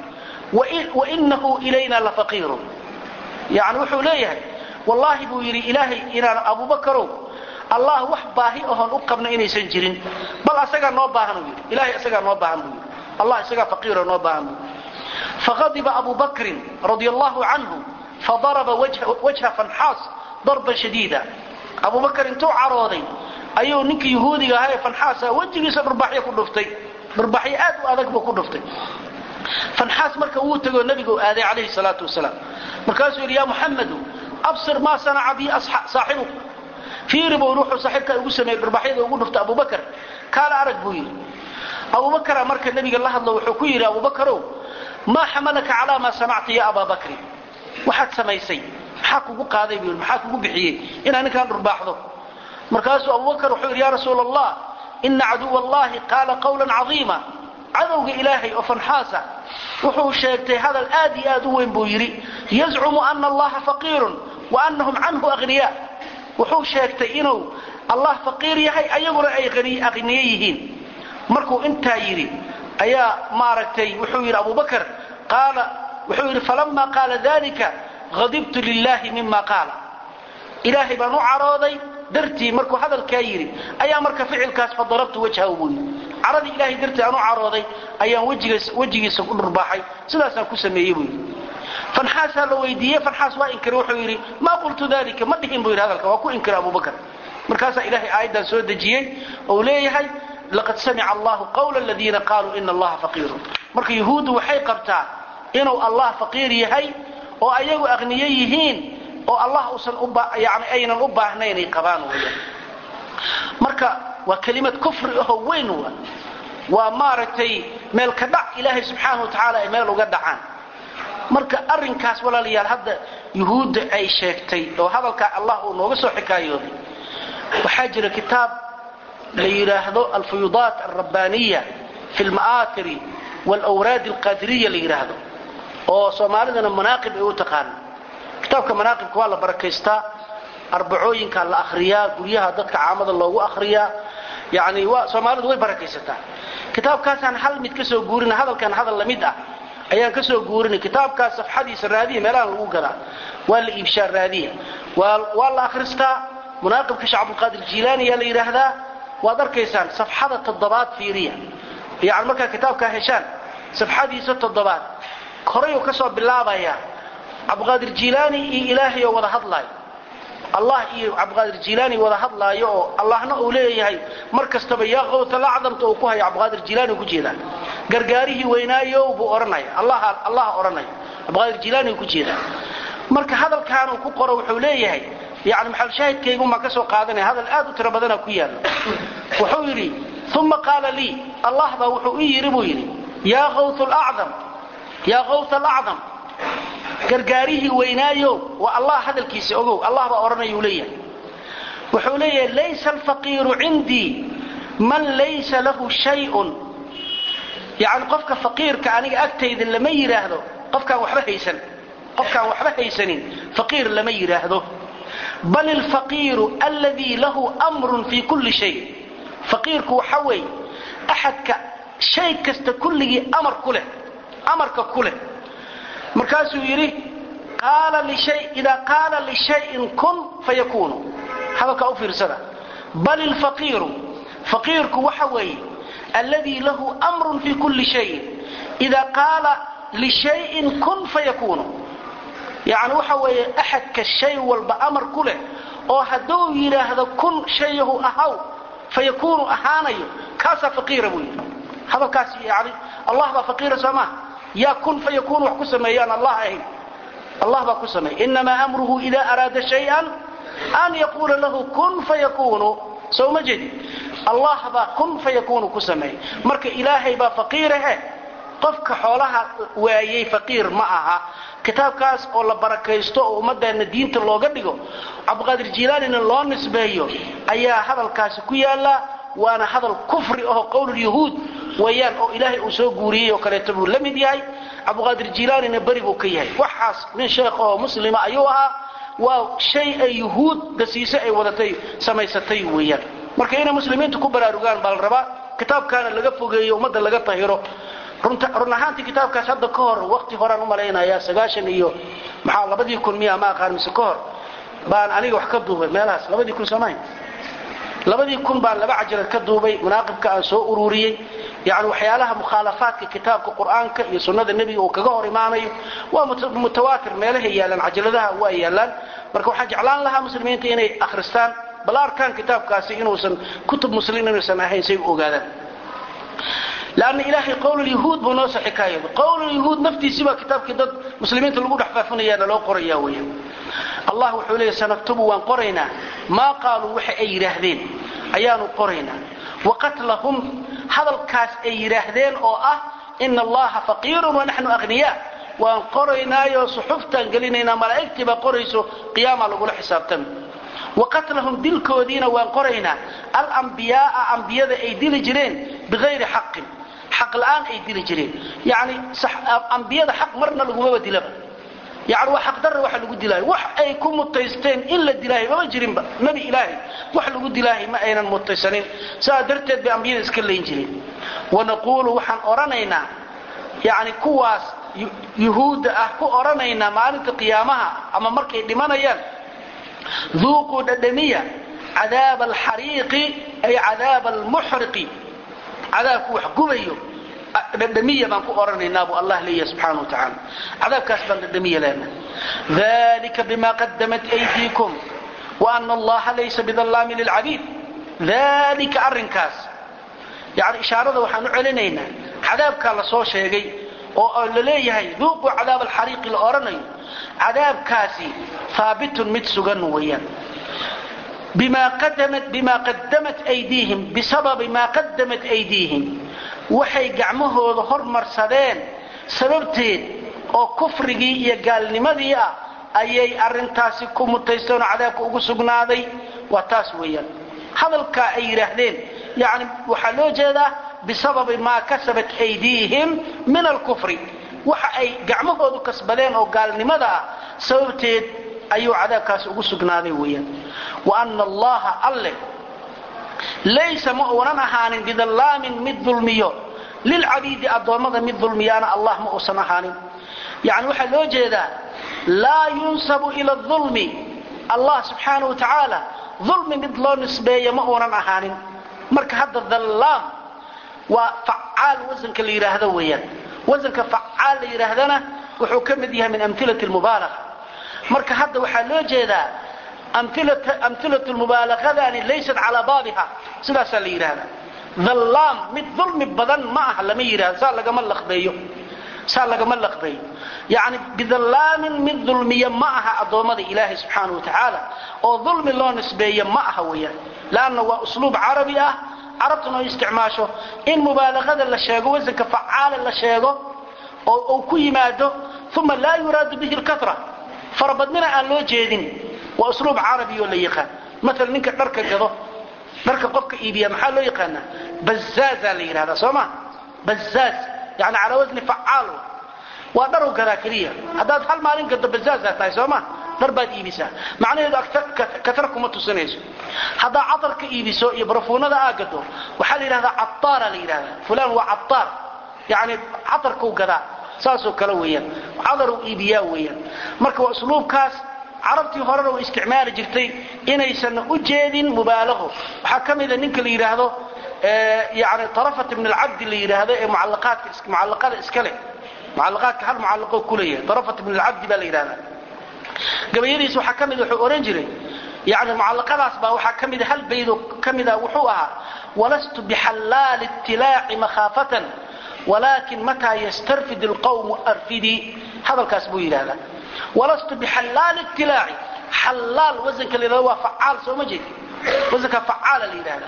Speaker 1: wainahu ilayna lafaqiirun yani wuxuu leeyahay wallaahi buu yidhi ilaahay inaan abuu bakarow allah wax baahi ahoon u qabna inaysan jirin bal asagaa noo baahan buu yidhi ilaahay isagaa noo baahan buu yidhi allah isagaa faqiiro noo baahan buu faqadiba abuu bakrin radia allahu canhu fadaraba wajha fanxaas darban shadiida abuu bakar intuu carooday ayuu ninkii yahuudiga ahaa ee fanxaasa wejigiisa dhurbaxyo ku dhuftay dhurbaxyo aad u adag buu ku dhuftay fanxaas marka wuu tago nabigu aaday calayhi salaatu wasalaam markaasuu yidhi yaa muxamedu absir maa sanaca bii saaxibuka fiiri buu ruuxuu saaxiibkaa ugu sameeyey dhurbaxyada ugu dhufta abuu bakar kaala arag buu yidhi abuu bakara marka nabiga la hadlo wuxuu ku yidhi abuu bakarow maa xamalaka calaa maa samacta ya abaa bakri waxaad samaysay maxaa kugu qaaday buu yidhi maxaa kugu bixiyey inaad ninkaan dhurbaaxdo markaasuu abuu bakar wuxuu yidhi yaa rasuula allah ina caduwa allahi qaala qawlan cadiima cadowga ilaahay oo fanxaasa wuxuu sheegtay hadal aad iyo aad u weyn buu yidhi yazcumu ana allaha faqiirun wa anahum canhu aghniyaa wuxuu sheegtay inuu allah faqiir yahay ayaguna ay aqniye yihiin markuu intaa yidhi ayaa maaragtay wuxuu yidhi abuu bakar wuxuu yidhi falama qaala dalika hadibtu lilahi mima qaala ilaahay baan u carooday dartii markuu hadalkaa yidhi ayaa marka ficilkaas fadarabtu wajhahu buu yidhi caradii ilaahay dartii aan u carooday ayaan wejigiisa ku dhurbaaxay sidaasaan ku sameeyey buu yidhi fanxaasaa la weydiiyey fanxaas waa inkira wuxuu yidhi maa qultu dalika ma dhihin buu yidhi hadalka waa ku inkira abuu bakar markaasaa ilaahay aayaddan soo dejiyey ou leeyahay laqad samica allahu qawla aladiina qaaluu ina allaha faqiirun marka yahuuddu waxay qabtaa inuu allah faqiir yahay oo ayagu aqniye yihiin oo allah uusan yani aynan u baahnayn ay qabaan weeyaan marka waa kelimad kufri ahoo weyn waa maaragtay meel ka dhac ilaahay subxaanahu watacaala ay meel uga dhacaan marka arrinkaas walaalayaal hadda yuhuudda ay sheegtay oo hadalkaa allah uu nooga soo xikaayooday waxaa jira kitaab la yidhaahdo alfuyudaat alrabbaaniya fi lma'aatiri waalawraad alqaadiriya la yidhaahdo oo soomaalidana manaaqib ay u taqaana kitaabka manaaqibka waa la barakaystaa arbacooyinka la akhriyaa guryaha dadka caamada loogu akhriyaa yani soomaalidu way barakaysataa kitaabkaasaan hal mid ka soo guurina hadalkan hadal lamid ah ayaan ka soo guurinay kitaabkaas safxadiisa raadiya meelahan lagu gadaa waa la iibshaa raadiya waa la akhristaa munaaqibka sheekh cabdulqaadir jiilaani yaa la yidhaahdaa waad arkaysaan safxada 7 fiiriya yani markaa kitaabkaa heshaan safxadiisa 7 korayuu ka soo bilaabaya cabdulqaadir jiilaani iyo ilaahay oo wada hadlaayo allah iyo cabdulqaadir jiilaani wada hadlaayo oo allahna uu leeyahay mar kastaba yaa qawta lacdamta uu ku hayo cabdulqaadir jiilaani ku jeedaa gargaarihii weynaayo buu oranaya allah oranaya cabdulqaadir jiilaani ku jeedaa marka hadalkaan uu ku qoro wuxuu leeyahay yani maxal shaahidkaygu ma ka soo qaadanay hadal aad u tiro badan ku yaalo wuxuu yiri thumma qala li allah ba wuxuu yiri buu yiri yaa qawtul a'zam yaa qawtul a'zam gargaarihii weynaayo wa allah hadalkiisa ogow allah ba oranayo leeyahay wuxuu leeyahay laysa al-faqiru indi man laysa lahu shay'un yani qofka faqiirka aniga agtayda lama yiraahdo qofkaan waxba haysanin faqiir lama yiraahdo bal al-faqiru alladhi lahu amrun fi kulli shay faqiirku waxa way ahadka shay kasta kulligi amarka kuleh markaasuu yiri qaala li shay ila qaala li shay'in kun fayakunu hadalka u fiirsada bal al-faqiru faqirku waxa way alladhi lahu amrun fi kulli shay ida qaala li shay'in kun fayakunu يعني waxa weeye ahadka shay walba amar ku leh oo haduu yiraahdo kun shayhu ahaw fayakunu ahanayo kaasa faqiira buu hada kaas yaani allah ba faqiira sama ya kun fayakunu wax ku sameeyaan allah ba ku sameey inma amruhu ila arada shay'an an yaqula lahu kun fayakunu soo majid الله با كن فيكون كسمي مرك إلهي با فقيره qofka xoolaha waayay faqiir ma aha kitaabkaas oo la barakaysto oo ummadana diinta looga dhigo Abdulqaadir Jilaani loo nisbeeyo ayaa hadalkaas ku yaala waana hadal kufri oo qowl yahuud wayaan oo ilaahay uu soo guuriyay oo kale tabuu lamid yahay Abdulqaadir Jilaani bari buu ka yahay waxaas min sheekh oo muslima ayuu ahaa waa shay ay yahuud dasiisa ay wadatay samaysatay wayaan marka inay muslimiintu ku baraarugaan bal raba kitaabkaana laga fogeeyo ummadda laga tahiro run ahaantii kitaabkaas hadda ka hor waqti horaan u maleynaya 9 iyo maxaa 2000 ma aqaan mise ka hor baan aniga wax ka duubay meelahaas 2000 samayn 2000 baan laba cajalad ka duubay munaaqibka aan soo ururiyay yaani waxyaalaha mukhalafaadka kitaabka quraanka iyo sunnada nabiga oo kaga hor imaanayo waa mutawaatir meelaha yaalan cajaladaha waa yaalan marka waxaan jeclaan lahaa muslimiinta inay akhristaan bal arkaan kitaabkaasi inuusan kutub muslimiin inaysan ahayn say ogaadaan لأن إلهي قول اليهود بنوس حكاية قول اليهود نفتي سوى كتاب كتاب مسلمين تلقوا حفافنا يانا لو قرياوية الله وحوليه سنكتبوا وانقرينا ما قالوا وحي أي رهدين أيان قرينا وقتلهم هذا الكاس أي رهدين أو إن الله فقير ونحن أغنياء وانقرينا يا صحفتا قلنا ملائكة بقريسوا قياما لقول حساب تم وقتلهم دلكودين وانقرينا الأنبياء أنبياء أي دل جرين بغير حق حق الآن أي دل جرين يعني أنبياء حق مرنا لقوة دلبا يعني وحق در وحل قد الله وح أي كم متيستين إلا الدلاهي ما جرين بقى نبي إلهي وحل قد الله ما أين المتيسنين سادرتت بأنبياء اسكالين جرين ونقول وحن أرانينا يعني كواس يهود أحكو أرانينا مالك قيامها أما مركي لمن يال ذوقوا ددمية عذاب الحريق أي عذاب المحرق عذاب وحقوبيه ددمية من قررنا أبو الله لي سبحانه وتعالى عذاب كاسبا ددمية لنا ذلك بما قدمت أيديكم وأن الله ليس بظلام للعبيد ذلك أرنكاس يعني إشارة وحن علينا عذاب كان لصو شيء ولليه ذوقوا عذاب الحريق الأرني عذاب كاسي ثابت متسغن ويان بما قدمت أيديهم بسبب ما قدمت أيديهم وحي قعمهooda hormarsadeen sababteed oo kufrigi iyo gaalnimadii ayay arintaasi ku mutaysteen cadaabka ugu sugnaaday waa taas weeyaan hadalka ay yiraahdeen yaani waxa loo jeedaa بسبب ما كسبت أيديهم من الكفر وحي قعمهoodu kasbadeen oo gaalnimada sababteed ayuu cadaabkaas ugu sugnaaday weeyaan وأن الله الله ليس مؤونا هانين بظلام من ظلميو للعبيد أدوامضا من ظلميانا الله مؤسنا هانين يعني وحا لو جيدا لا ينسب إلى الظلم الله سبحانه وتعالى ظلم مثل نسبية مؤونا هانين مرك هذا الظلام وفعال وزنك اللي يراهده ويان وزنك فعال اللي يراهدنا وحكم ديها من أمثلة المبالغة مرك هذا وحا لو جيدا أمثلة المبالغة يعني ليست على بابها سلاسة اللي يراهده ظلام مد ظلم بدن معها لم يراهد سال لك ملق بيه يعني بظلام من ظلمية معها أضوامد إلهي سبحانه وتعالى وظلم الله نسبيا معها ويان لأنه أسلوب عربي عربتنا يستعماشه إن مبالغة للشيغ وزنك فعال للشيغ أو كي ماده ثم لا يراد به الكثرة فربطنا أن لو جيدين وأسلوب عربي ولا يقان مثلا منك نركة جضو نركة قفك إيبيا محال لو يقانا بزازة لير هذا سوما بزاز يعني على وزن فعال ودروا كذاكرية هذا هل مالين قد بزازة تاي سوما ضربات إيبسا معنى إذا كثركم التسنيس هذا عطرك إيبسو يبرفون هذا آقده وحال هذا عطار لير هذا فلان هو عطار يعني عطركو كذا ساسو كلويا عذروا إيبياويا مركوا أسلوب كاس عربتي هرر واستعمال جرتي إنيسان أجيدين مبالغه وحكم إذا ننك اللي يراهده يعني طرفة من العبد اللي يراهده معلقات إسكالي معلقات كهل معلقه كلية طرفة من العبد بل يراهده قبيليس وحكم إذا أورنجري يعني معلقات أصبح وحكم إذا هل بيدو كم إذا وحوها ولست بحلال التلاع مخافة ولكن متى يسترفد القوم أرفدي هذا الكاسبو يراهده ولست بحلال التلاعي حلال وزنك اللي هو فعال سو مجد وزنك فعال اللي هذا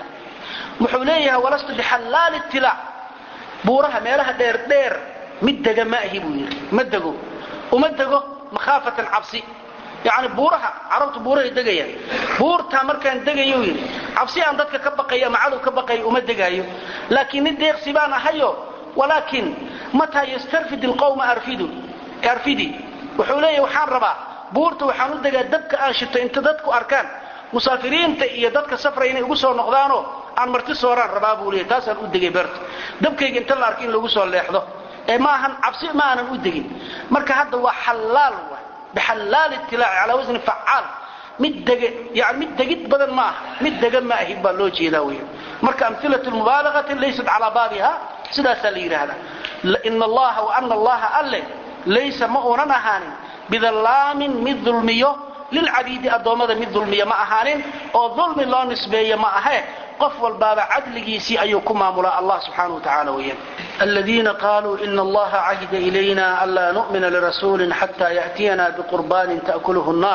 Speaker 1: wuxuu leeyahay walastu bihalaal ittilaa buuraha meelaha dheer dheer mid daga ma ahi buu yiri ma dago uma dago makhaafatan cabsi يعني بورها عرفت بورها دغيا بورتا markaan dagayo yiri cabsi aan dadka ka baqay ama cadu ka baqay uma dagayo laakiin deeqsi baan ahayo walakin mata yastarfid alqawm arfidi wuxuu leeyahay waxaan rabaa buurta waxaan u dagaa dabka aan shito inta dadku arkaan musaafiriinta iyo dadka safray inay ugu soo noqdaano aan marti sooraan rabaa buu leeyahay taas aan u dagay beerta dabkayga inta la arkin lagu soo leexdo ee maahan cabsi ma aanan u dagin marka hadda waa xalaal بحلال اطلاع على وزن فعال مدق يعني مدقت بدل ما مدق ما هي بالو جيداوي marka amthilatu almubalagha laysat ala babiha sida saliir hada in Allah wa anna Allah alla laysa ma'unan ahanin bidhallamin midhulmiyo lil abidi adoomada midhulmiyo ma ahanin oo dhulmi loo nisbeeyo ma ahe qof walbaaba adligiisi ayuu ku maamula Allah subhanahu wa ta'ala weeyaan alladheena qalu inna Allah ahida ilayna alla nu'mina li rasulin hatta ya'tiyana biqurbanin ta'kuluhu an-nar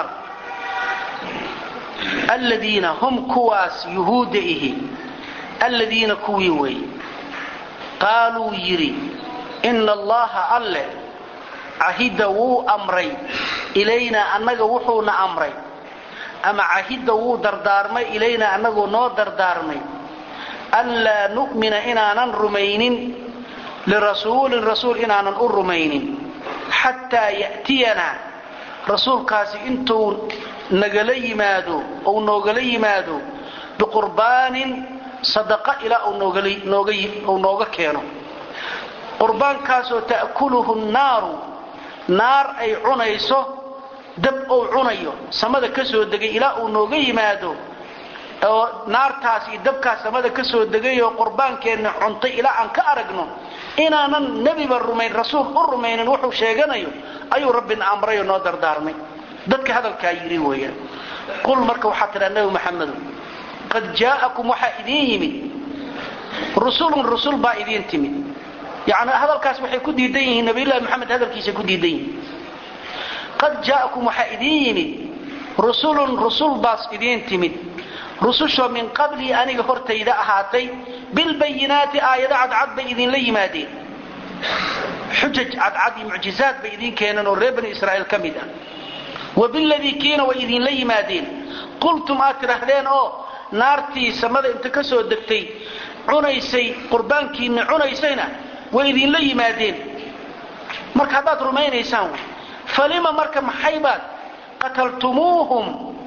Speaker 1: alladheena hum kuwas yuhudihi alladheena kuwi qalu yiri inna Allah alla ahida wu amray ilayna annaga wuxuuna amray ama ahida wu dardaarmay ilayna annagu noo dardaarmay alla nu'mina inanan rumaynin li rasul inanan u rumaynin hatta ya'tiyana rasuulkaasi intuu nagala yimaado oo noogala yimaado biqurbanin sadaqa ila oo nooga keeno qurbaankaas oo ta'kuluhu an-naaru naar ay cunayso dab oo cunayo samada ka soo degay ila uu nooga yimaado oo naartaas iyo dabkaas samada ka soo degay oo qurbaankeenna cuntay ila aan ka aragno inaanan nabiga rumayn rasuul u rumaynin wuxuu sheeganayo ayuu rabbina amray noo dardaarmay dadka hadalka yiri weeyaan qul marka waxa tiraahdo maxamed qad jaaءakum waxa idin yimid rusul ba idin timid يعني هذا الكاس waxay ku diidan nabi ilaahi maxamed hadalkiisa ku diidan qad jaakum wahaidin rusul bas idin timid rususho min qabli aniga hortayda ahaatay bil bayinati ayada adad bay idin la yimaadeen hujaj adad mu'jizat bay idin keenan oo reer Israa'iil kamida wabilladhi kiina wa idin la yimaadeen qultum atrahdeen oo naarti samada inta ka soo degtay cunaysay qurbaankiina cunaysayna وإذن لي مادين مركا هذا رمينيسان فلما مركا محيبات قتلتموهم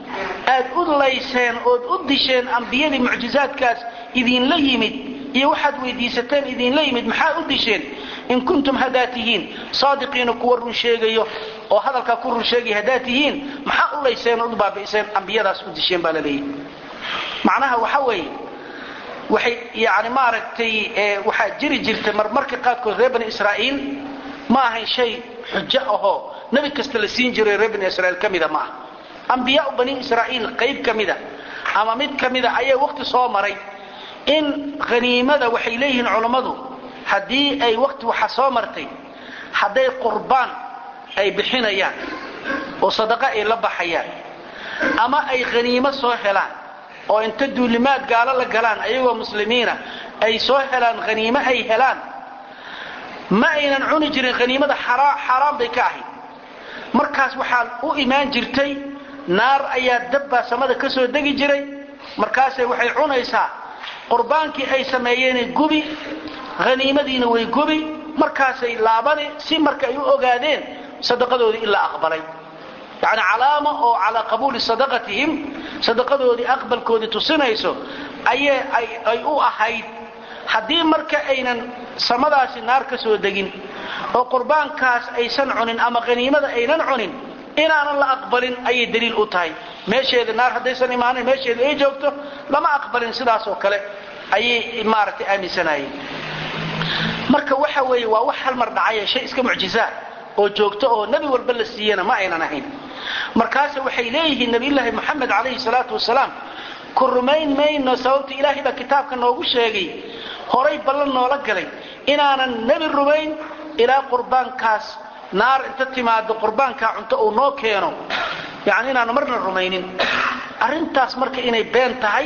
Speaker 1: أدليسان أدشان أنبياء معجزات كاس إذن لي يمد يوحد ويديستان إذن لي يمد محا أدشان إن كنتم هداتيين صادقين كورن شيغيو وهذا الكورن شيغي هداتيين محا أدليسان أدبا بإسان أنبياء داس أدشان بالالي معناها وحوي waxay yaani maaragtay waxa jiri jirtay marmarka qaadkood reer bani Israa'iil ma ahayn shay xujo ah nabi kasta la siin jiray reer bani Israa'iil kamida ma anbiya bani Israa'iil qayb kamida ama mid kamida ayay waqti soo maray in qaniimada waxay leeyihiin culimadu hadii ay waqti waxa soo martay haday qurbaan ay bixinayaan oo sadaqa ay la baxayaan ama ay qaniimo soo helaan oo inta duulimaad gaala la galaan ayagoo muslimiina ay soo helaan qaniimo ay helaan ma aynan cuni jirin qaniimada xaraam bay ka ahayd markaas waxa u iimaan jirtay naar ayaa dabba samada ka soo degi jiray markaas waxay cunaysaa qurbaankii ay sameeyeen gubi qaniimadiina way gubi markaas ay laabani si marka ay u ogaadeen sadaqadoodii illa aqbalay يعني علامة أو على قبول صدقتهم صدقته دي أقبل كودي تصنيسو أي أو أحيد حدي مركا أينا سمداس النار كسو دقين أو قربان كاس أي سنعنين أما غنيمة أي ننعنين إن أنا لا أقبلين أي دليل أتاي ماشي هذا النار حدي سنماني ماشي هذا أي جوكتو لما أقبلين سداس وكله أي إمارة أمي سناي مركا وحوي ووحل مردعية شيء اسمه معجزات oo joogto oo nabi walba la siiyana ma aynan ahayn markaas waxay leeyihiin nabi ilaahi maxamed alayhi salaatu wasalaam kurmayn mayno sababta ilaahi ba kitaabka noogu sheegay horay ballan noola galay inaanan nabi rumayn ila qurbaankaas naar inta timaado qurbaanka cunto oo noo keeno yaani inaan marna rumaynin arintaas marka inay been tahay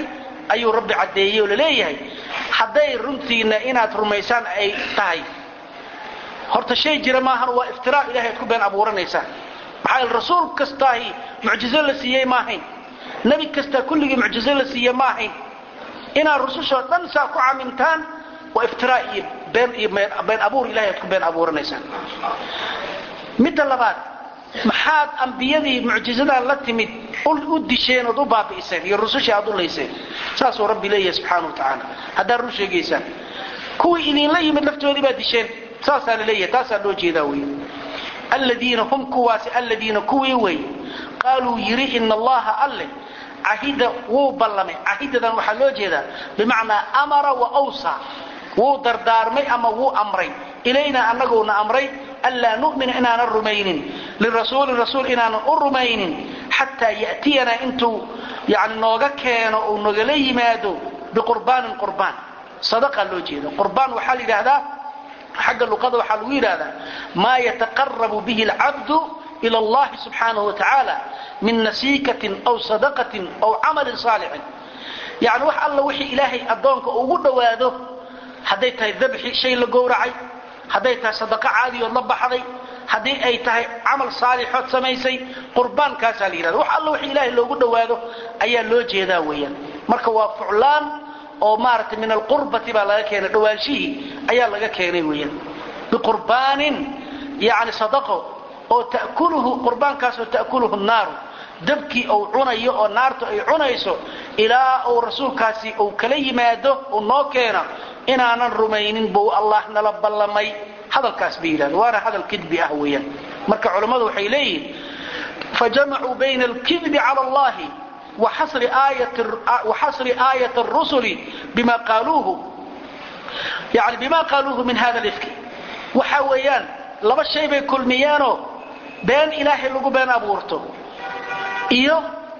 Speaker 1: ayuu rabbi cadeeyay oo leeyahay haday runtiina inaad rumaysan ay tahay horta shay jira maahan waa iftiraa ilaahay ku been abuuranaysaa maxay rasuul kastaahi mucjizo la siiyay maahayn nabi kasta kulligii mucjizo la siiyay maahayn ina rususha dhan saa ku camintaan waa iftiraa iyo been abuur ilaahay ku been abuuranaysaa mid labaad maxaad anbiyadii mucjizada la timid u disheen oo u baabiiseen iyo rususha aad u leyseen saas oo rabbi leeyahay subhanahu wa ta'ala hada rusheegaysan kuwii idin la yimid laftoodii baa disheen saas aan leeyahay taas aan loo jeedaa weey alladina hum kuwaasi alladina kuwii way qaaluu yiri inna allaha alle ahida wuu ballamay ahidadan waxa loo jeedaa bimaana amara wa awsa wuu dardaarmay ama wuu amray ilayna annaguna amray alla nu'mina inana rumaynin lirasuul rasuul inana rumaynin hatta yatiyana intu yani nooga keeno oo nooga la yimaado biqurbaan qurbaan sadaqa loo jeedo qurbaan waxa la yiraahdaa xagga luqada waxa lagu yiraahdaa ma yataqarrabu bihi al-'abdu ila Allah subhanahu wa ta'ala min nasikatin aw sadaqatin aw 'amalin salihin yani wax alla wixii ilaahay adoonka ugu dhawaado haday tahay dhabxi shay la gowracay haday tahay sadaqa caadi oo la baxday hadii ay tahay amal saalixood samaysay qurbaankaas la yiraahdo wax alla wixii ilaahay loogu dhawaado ayaa loo jeedaa weeyaan marka waa fuclaan oo maartay min alqurbati baa laga keenay dhawaanshihi ayaa laga keenay weeyaan biqurbaanin yaani sadaqo oo taakuluhu qurbaankaas oo taakuluhu an-naar dabki oo cunayo oo naartu ay cunayso ilaa oo rasuulkaasi oo kala yimaado oo noo keena inaanan rumaynin buu Allah nala ballamay hadalkaas biilaan waana hadal kidbi ah weeyaan marka culimadu waxay leeyihiin fajama'u bayna al-kidbi 'ala Allah وحصر آية الرسل بما قالوه يعني بما قالوه من هذا الإفك وحويان لما الشيء بكل ميانو بين إلهي اللي بين أبورته إيوه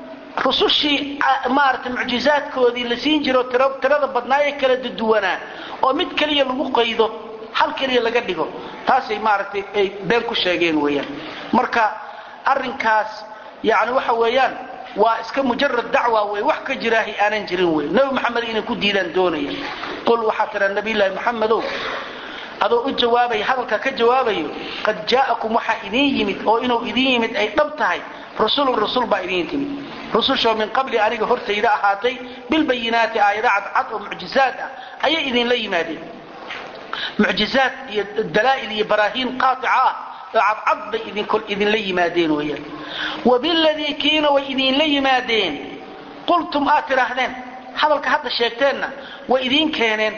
Speaker 1: رسوشي مارت معجزات كودي اللي سينجروا ترى بدنايا كلا الدوانا ومد كلية المقيدة حل كلية اللي قدقوا تاسي مارت بين كل شيئين ويان مركا أرنكاس يعني وحويان واسك مجرد دعوه وwax ka jiraahi aanan jirin way nabi maxamed inuu ku diidan doonaya qul waxa tira nabi ilaahi maxamed adoo u jawaabay hadalka ka jawaabayo qad jaakum waxa idin yimid oo inuu idin yimid ay dhab tahay rasuul ba idin timid rususha min qabli aniga hortayda ahaatay bil bayinaati aayadaad cad oo mucjizaad ah ay idin la yimaadeen mucjizaad iyo dalaa'il iyo baraahin qaati'a عض بإذن كل إذن لي مادين ويا وبالذي كينا وإذن لي مادين قلتم آتر أهلين هذا الكهذا الشيكتين وإذن كينين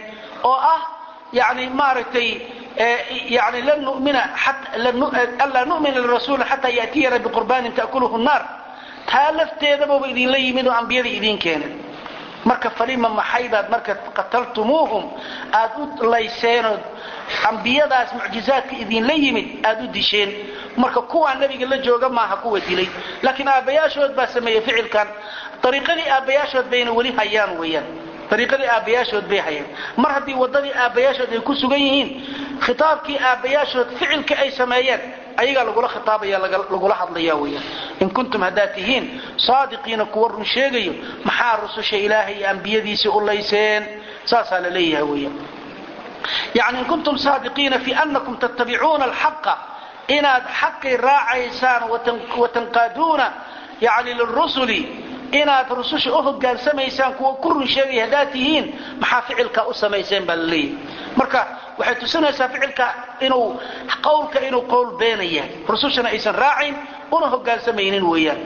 Speaker 1: يعني مارتي يعني لن نؤمن حتى ألا نؤمن للرسول حتى يأتينا بقربان تأكله النار تالفت يذبوا بإذن لي منه أنبياء إذن كينين marka fariima maxaybaad marka qataltumuhum aad layseen ambiyadaas mucjizaadka idin la yimid aad u disheen marka kuwa nabiga la jooga maaha kuwa dilay laakiin aabayaashood baa sameeyay ficilkan tariiqadii aabayaashood bayna wali hayaan weeyaan tariiqadii aabayaashood bay hayaan mar hadii wadadii aabayaashood ay ku sugan yihiin khitaabkii aabayaashood ficilka ay sameeyeen ayaga lagu khitaabaya lagu hadlaya weeyaan in kuntum hadatihin saadiqiina kuwa run sheegayo maxaa rususha ilaahay anbiyadiisa u leyseen saasa la leeyahay weeyaan يعني إن كنتم صادقين في أنكم تتبعون الحق إن حق راعيسان وتنقادون يعني للرسل إن رسوش أهجان سميسان كل شيء هداتهين محافعلك أسميسان باللي مركا وحيث سنة سافعلك إنه قولك إنه قول بينيه رسوشنا إيسان راعين ونهجان سمينين وياه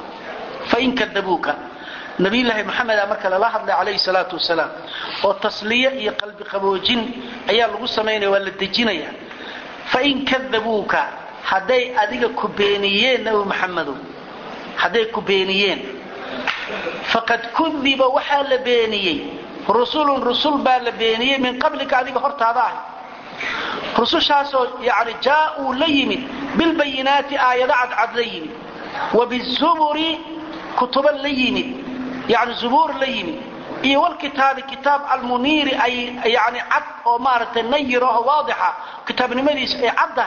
Speaker 1: فإن كذبوك نبي الله محمد أمرك الله عليه الصلاة والسلام والتصلية هي قلب قبوجين أيها الغسمين والدجينية فإن كذبوك حدي أديك كبينيين نبي محمد حدي كبينيين فقد كذب وحال بينيين رسول بالبينيين من قبلك أديك حرت هذا رسول شاسو يعني جاءوا ليمن بالبينات آيات عد ليمن وبالزبر كتب ليمن يعني زبور ليمن إيه والكتاب كتاب المنير أي يعني عد ومارة نيره واضحة كتاب نمديس أي عدها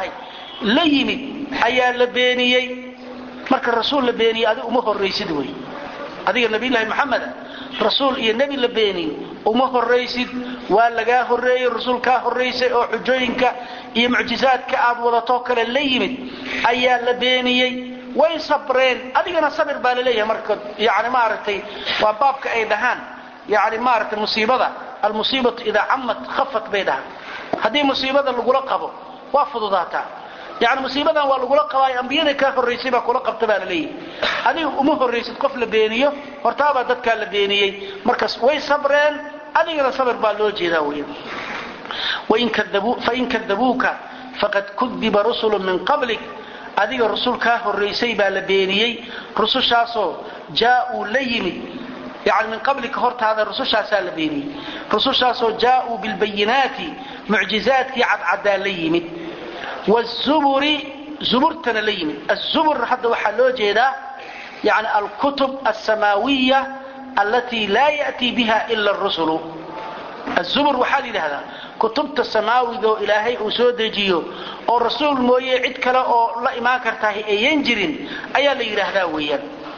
Speaker 1: ليمن أي لبينيي مرك الرسول لبيني هذا أمه الرئيس دوي adiga nabi ilaahi maxamed rasuul iyo nabi la beenin uma horeysid waa laga horeeyay rasuulka horeysay oo xujooyinka iyo mucjizaadka aad wadato kale la yimid ayaa la beeniyay way sabreen adigana sabir baa leeyahay marka yaani ma aragtay waa baabka ay dhahan yaani ma aragtay musiibada almusibatu idha ammat khaffat bayda hadii musiibada lagu la qabo waa fududaata يعني مصيبة والله قواي أنبياء كافر رئيسي كل قبطبان لي هذه أمور رئيسي قفل بينيه وارتابع ذاتك البينيه مركز وي صبرين هذه صبر بالوجه ذوي فإن كذبوك فقد كذب رسل من قبلك هذه الرسول كافر رئيسي بالبينيه رسول شاسو جاءوا ليمي يعني من قبلك هرت هذا الرسول شاسو لبينيه رسول شاسو جاءوا بالبينات معجزات عد ليمي والزبر زبرتنا ليمي الزبر حتى وحلو جيدا يعني الكتب السماوية التي لا يأتي بها إلا الرسل الزبر وحالي لهذا كتبت السماوي دو إلهي أسود جيو أو الرسول موية عد كلا أو لا إما كرتاه ينجرين أيا لي لهذا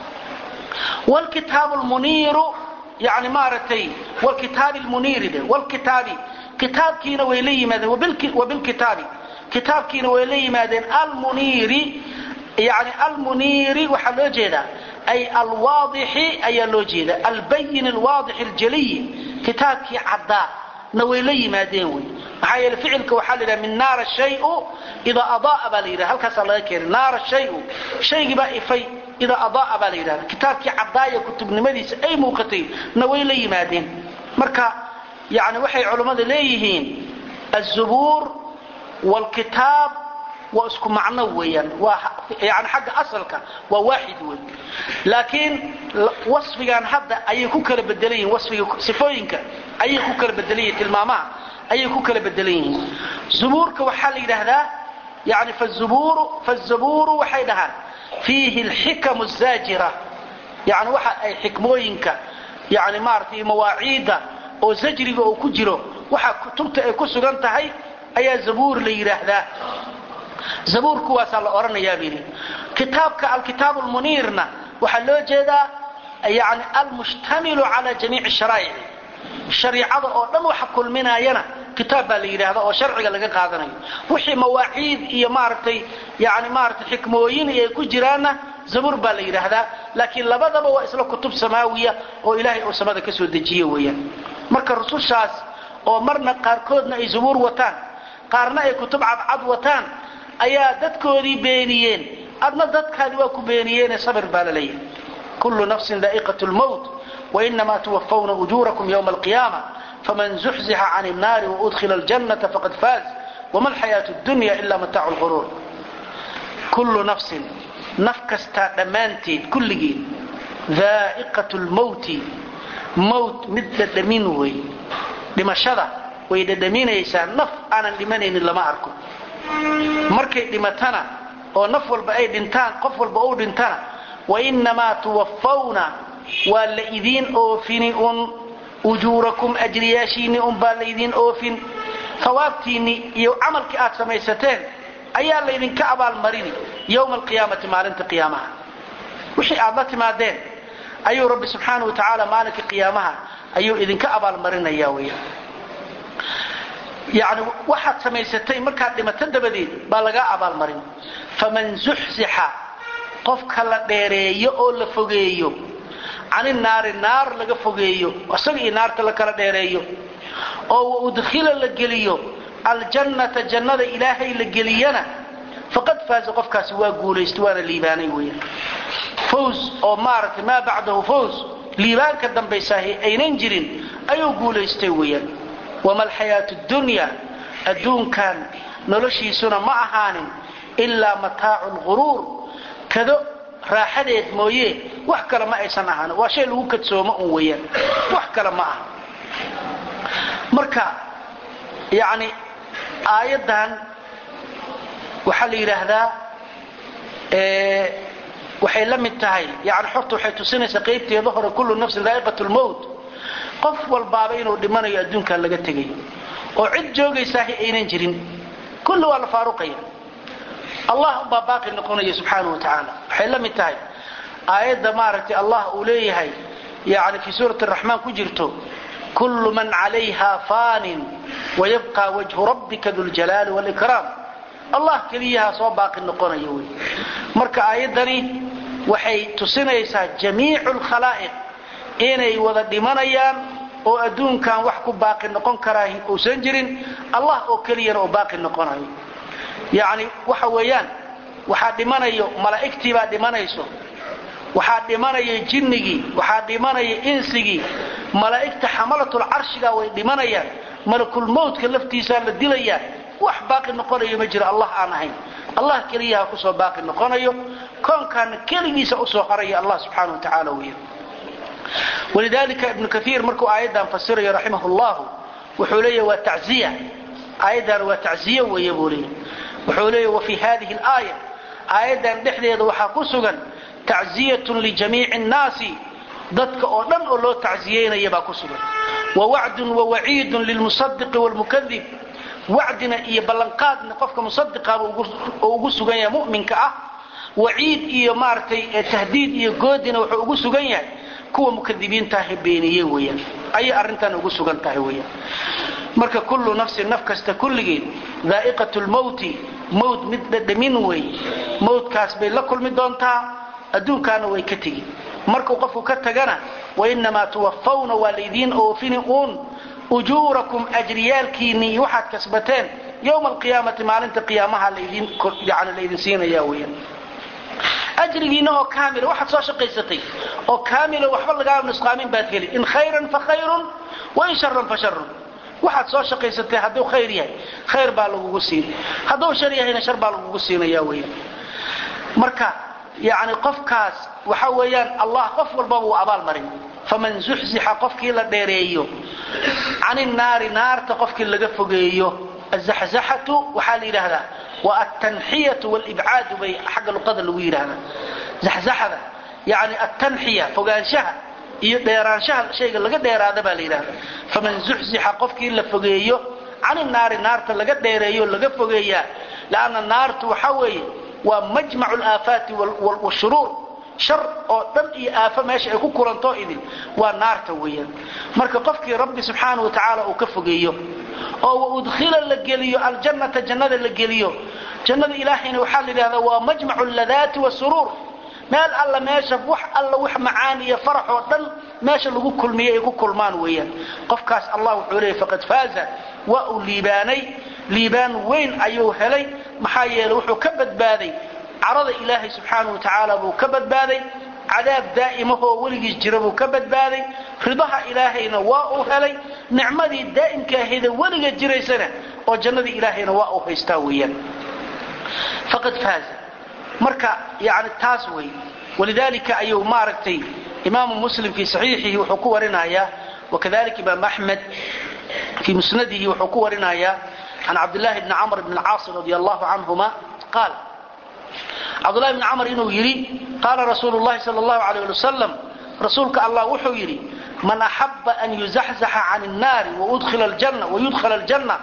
Speaker 1: والكتاب المنير يعني مارتي والكتاب المنير ده والكتاب كتاب كينا ويلي ماذا وبالكتاب كتاب كينا ويلي ماذا المنير يعني المنير وحلو جيدا أي الواضح أي اللوجيدا البين الواضح الجلي كتاب كي عداء نويلي ماذا معايا الفعل كوحلنا من نار الشيء إذا أضاء باليرا هل كسر الله يكير نار الشيء شيء بقى في إذا أضاء باليرا كتاب كي عداء كتب نمديس أي موقتي نويلي ماذا مركا يعني وحي علماء ليهين الزبور والكتاب واسكو معنويا يعني حق أصلك وواحد لكن وصفيان حتى أي كوكر بدلين وصفي صفوينك أي كوكر بدلين الماما أي كوكر بدلين زبورك وحال هذا يعني فالزبور وحيدها فيه الحكم الزاجرة يعني واحد أي حكموينك يعني مارتي مواعيد أو زجري أو كجرو واحد كتبت كسرنت هاي أي زبور ليرهذا زبور كواس الله أورنا يا بني كتابك الكتاب المنيرنا وحلو جدا يعني المشتمل على جميع الشرائع الشريعة أو وحكل منها ينا كتاب ليرهذا أو شرعي لقى قاضنا وحي مواعيد يا مارتي يعني مارتي حكموين يا كجرانا زبور باليرهذا لكن لبدا بوا إسلا كتب سماوية أو إلهي أو سماده كسو دجيه ويا مركا الرسول شاس أو مرنا قاركودنا أي زبور وتان قارنا أي كتب عد وتان أيا ددكودي بينيين أدنا ددكادي واكو بينيين صبر بالليل كل نفس ذائقة الموت وإنما توفون أجوركم يوم القيامة فمن زحزح عن النار وأدخل الجنة فقد فاز وما الحياة الدنيا إلا متاع الغرور كل نفس نفكستا دمانتي كل جيل ذائقة الموت موت مثل دمينوي لمشهد وإذا دمين يسان نف أنا دمانين لما أركو markay dhimatana oo naf walba ay dhintaan qof walba oo dhintana wa inma tuwaffawna wal idin oofini ujurakum ajriyashini bal idin oofin thawabtini iyo amalki aad samaysateen ayaa la idin ka abaal marini yawm alqiyamati maalinta qiyaamaha wixii aad la timaadeen ayuu rabbi subhanahu wa ta'ala maalinta qiyaamaha ayuu idin ka abaal marinaya weeyaa يعني واحد سميستين مركات دمتن دبديد با لغا ابال مرين فمن زحزح قف كلا ديريو او لا فوغيو عن النار لغا فوغيو اسغي نار تلا كلا ديريو او ادخل لغليو الجنه جنه الهي لغلينا فقد فاز قف كاس وا غوليست وانا ليباني ويا فوز او مارت ما بعده فوز ليبان كدنبيساهي اينن جيرين ايو غوليستي ويا وما الحياة الدنيا الدون كان نلشي سنة ما أهان إلا متاع الغرور كذو راحدت مويه وحكى لما أيسان أهان وشيء له كتسو مأويا وحكى لما أهان مركا يعني آيادان وحالي لهذا وحي لم التهي يعني حرطوا حيث سنة سقيبتي ظهر كل نفس ذائقة الموت qof walbaaba inuu dhimanayo adduunka laga tagay oo cid joogaysaa aynan jirin kullu wal faaruqay Allah baaqi noqonayo subhanahu wa ta'ala waxay la mid tahay aayada maaragtay Allah uu leeyahay yaani fi suurati ar-rahmaan ku jirto kullu man 'alayha faanin wa yabqa wajhu rabbika dhul jalali wal ikram Allah kaliya soo baaqi noqonayo way marka aayadani waxay tusinaysaa jamiicul khalaa'iq inay wada dhimanayaan oo adduunkan wax ku baaqi noqon karaahin oo san jirin Allah oo kaliya oo baaqi noqonayo yaani waxa weeyaan waxa dhimanayo malaa'iktii baa dhimanayso waxa dhimanayo jinnigi waxa dhimanayo insigii malaa'ikta xamalatul arshiga way dhimanayaan malakul mawtka laftiisa la dilaya wax baaqi noqonayo ma jiro Allah aan ahayn Allah kaliya ku soo baaqi noqonayo koonkan kaligiisa u soo haraya Allah subhanahu wa ta'ala weeyo ولذلك ابن كثير مركو آيادا فسره رحمه الله وحوليه وتعزية آيادا وتعزية ويبوليه وحوليه وفي هذه الآية آيادا نحن وحاكسوغا تعزية لجميع الناس ضدك أولا أولو تعزيين يباكسوغا ووعد ووعيد للمصدق والمكذب وعدنا يبلنقاد نقفك مصدقا وقسوغا يا مؤمنك وعيد يمارتي تهديد يقودنا وقسوغا kuwa mukadibiinta beeniyay weeyaan ay arintan ugu sugan tahay weeyaan marka kullu nafsin nafkasta kulligeed dhaa'iqatul mawti mawt mid dhadhamin way mawtkaas bay la kulmi doontaa adduunkaana way ka tagi marka qofku ka tagana wa inma tuwaffawna walidiin oofinun ujurakum ajriyalkiini waxaad kasbateen yawm alqiyamati maalinta qiyaamaha leedin yaani leedin siinaya weeyaan أجرينا أو كامل واحد صار شقيستي أو كامل وحب الله قال نسقامين باتقلي إن خيرا فخير وإن شرا فشر واحد صار شقيستي هذا خيريه خير بالغ وسين هذا شريه هنا شر بالغ وسين يا ويا مركا يعني قف كاس وحويان الله قف والباب وأبال مريم فمن زحزح قفك إلى ديريو عن النار نار تقفك إلى قفقيو الزحزحة وحالي لهذا والتنحية والإبعاد بي حق القدر الوير هذا زحزحة يعني التنحية فوقانشها ديرانشها شيء لقد دير هذا بالي هذا فمن زحزح قفك إلا فوقيه عن النار نار لقد ديريو لقد فوقيه لأن النار تحوي ومجمع الآفات والشرور شر أو دم آفة ماشي يكون كورنتو إذن والنار تويا مركا قفك ربي سبحانه وتعالى وكفقيه أو أدخل اللقليو الجنة جنة اللقليو جنة إلهينا وحال هذا ومجمع اللذات والسرور مال الله ماشى وح الله وح معاني فرح ودل ماشى لقو كل مية يقول كل مان ويا قفكاس الله عليه فقد فاز وأوليباني ليبان وين أيوه لي محايا لوحو كبد بادي عرض إلهي سبحانه وتعالى بو كبد بادي عذاب دائمه ولقي جربه كبد بادي رضاها إلهينا واؤه لي نعمدي دائم كاهذا ولقي جري سنة وجنة إلهينا واؤه يستاويا فقد فاز مركا يعني التاسوي ولذلك أيوه ماركتي إمام مسلم في صحيحه وحكوه رنايا وكذلك إمام أحمد في مسنده وحكوه رنايا عن عبد الله بن عمرو بن العاص رضي الله عنهما قال عبد الله بن عمرو إنه يري قال رسول الله صلى الله عليه وسلم رسولك الله وحو يري من أحب أن يزحزح عن النار ويدخل الجنة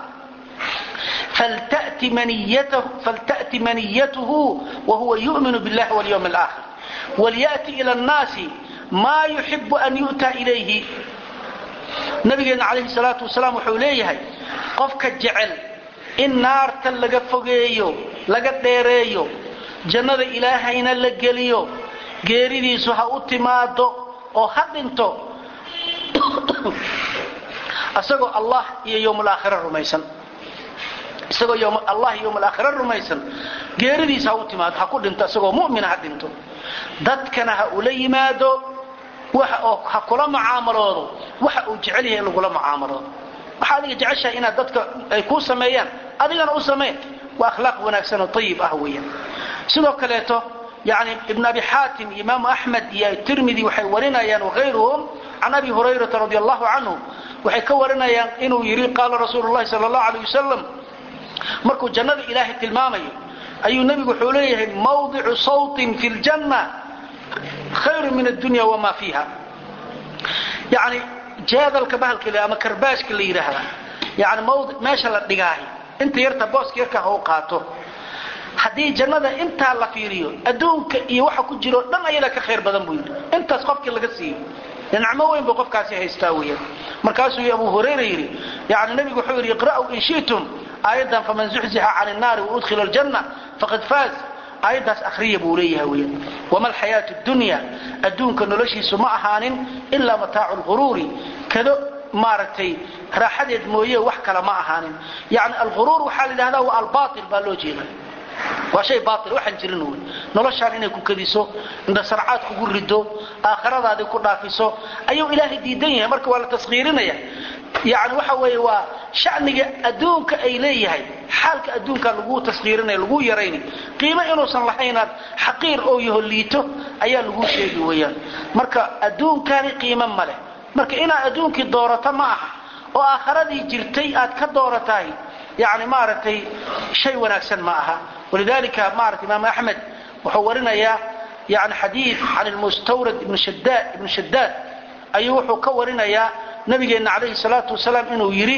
Speaker 1: فلتأتي منيته وهو يؤمن بالله واليوم الآخر وليأتي إلى الناس ما يحب أن يؤتى إليه نبينا عليه الصلاة والسلام وحوليه قفك الجعل النار تلقى فوقيه لقى ديريه jannada ilaahayna la geliyo geeridiisu ha u timaado oo ha dhinto asagoo Allah iyo yawmul aakhirah rumaysan Allah iyo yawmul aakhirah rumaysan geeridiisu ha u timaado ha ku dhinto asagoo mu'min ha dhinto dadkana ha ula yimaado waxa oo ha kula muaamaloodo waxa uu jecel yahay lagu la muaamaloodo waxa adiga jeceshahay inaad dadka ay ku sameeyaan adigana u sameey waa akhlaaq wanaagsan oo tayyib ah weeyaan sidoo kaleeto يعني ابن أبي حاتم إمام أحمد يا الترمذي وحي ورنا وغيرهم عن أبي هريرة رضي الله عنه وحي كورنا إنه يري قال رسول الله صلى الله عليه وسلم مركو جنة إله التلمامي أي نبي حوليه موضع صوت في الجنة خير من الدنيا وما فيها يعني جهاد الكبهل كله أما كرباش كله يرهلا يعني موضع ما شاء الله دقاهي انت يرتبوس كيركا هو قاته hadii jannada inta la fiiriyo adduunka iyo waxa ku jiro dhan ayada ka khayr badan buu yiri intaas qofkii laga siiyo nicmo weyn buu qofkaasi haystaa weeyaan markaasuu Abu Hurayra yiri yaani nabigu wuxuu yiri iqra'u in shi'tum ayadan faman zuhziha 'anil nar wa udkhila al-janna faqad faz ayadaas akhriya buu leeyahay weeyaan wama al-hayatu ad-dunya adduunka noloshiisu ma ahaanin illa mataa'ul ghururi kado maartay raaxadeed mooyee wax kala ma ahaanin yaani al-ghurur waxa la yiraahdaa waa al-baatil baa loo jeedaa waa shay baatil waxan jirin weey noloshaan inay ku kadiso inda sarcaad ku rido aakhiradaada ku dhaafiso ayuu ilaahay diidan yahay marka waa la tasqiirinaya yaani waxa weeye waa shacniga adduunka ay leeyahay xaalka adduunka lagu tasqiirinay lagu yareeyay qiimo inuu san lahaynad xaqiir oo yaholito ayaa lagu sheegay weeyaan marka adduunkaani qiimo ma leh marka ina adduunkii doorata ma aha oo aakhiradii jirtay aad ka dooratay yaani maartay shay wanaagsan ma aha ولذلك مارك امام احمد وحورنا يعني حديث عن المستورد ابن شداد ايوه وحو كورنا نبينا عليه الصلاه والسلام انه يري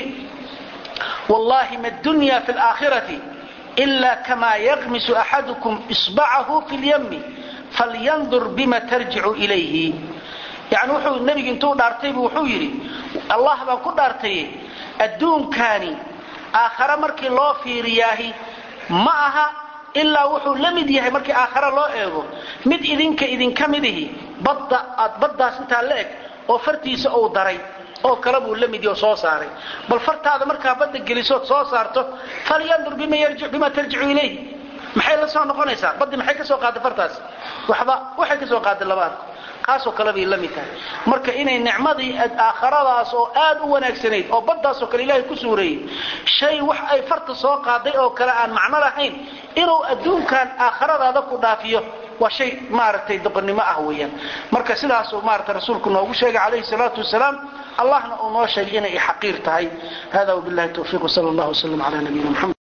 Speaker 1: والله ما الدنيا في الاخره الا كما يغمس احدكم اصبعه في اليم فلينظر بما ترجع اليه يعني وحو النبي انتو دارتي وحو يري الله با كو دارتي الدون كاني اخره markii loo fiiriyahay ma aha illa wuxuu lamid yahay markii aakhira loo eego mid idinka midihi baddaas inta leeg oo fartiisa uu daray oo kala buu lamid yahay soo saaray bal fartaada marka badda geliso soo saarto falyandur bima tarji'u ilayhi maxay la soo noqonaysaa baddi maxay ka soo qaaday fartaas waxay ka soo qaaday labaad kaasoo kala bay lamid tahay marka inay nicmadii aakhiradaas oo aad u wanaagsaneed oo baddaas oo kale Ilaahay ku suureeyay shay wax ay farta soo qaaday oo kale aan macno lahayn inuu adduunkan aakhiradaada ku dhaafiyo waa shay maartay doqonnimo ah weeyaan marka sidaas oo maartay rasuulku noogu sheegay calayhi salaatu wasalaam allahna uu noo sheegay inay xaqiir tahay hada wabillahi tawfiiq sallallahu alayhi wa sallam ala nabiyina muhammad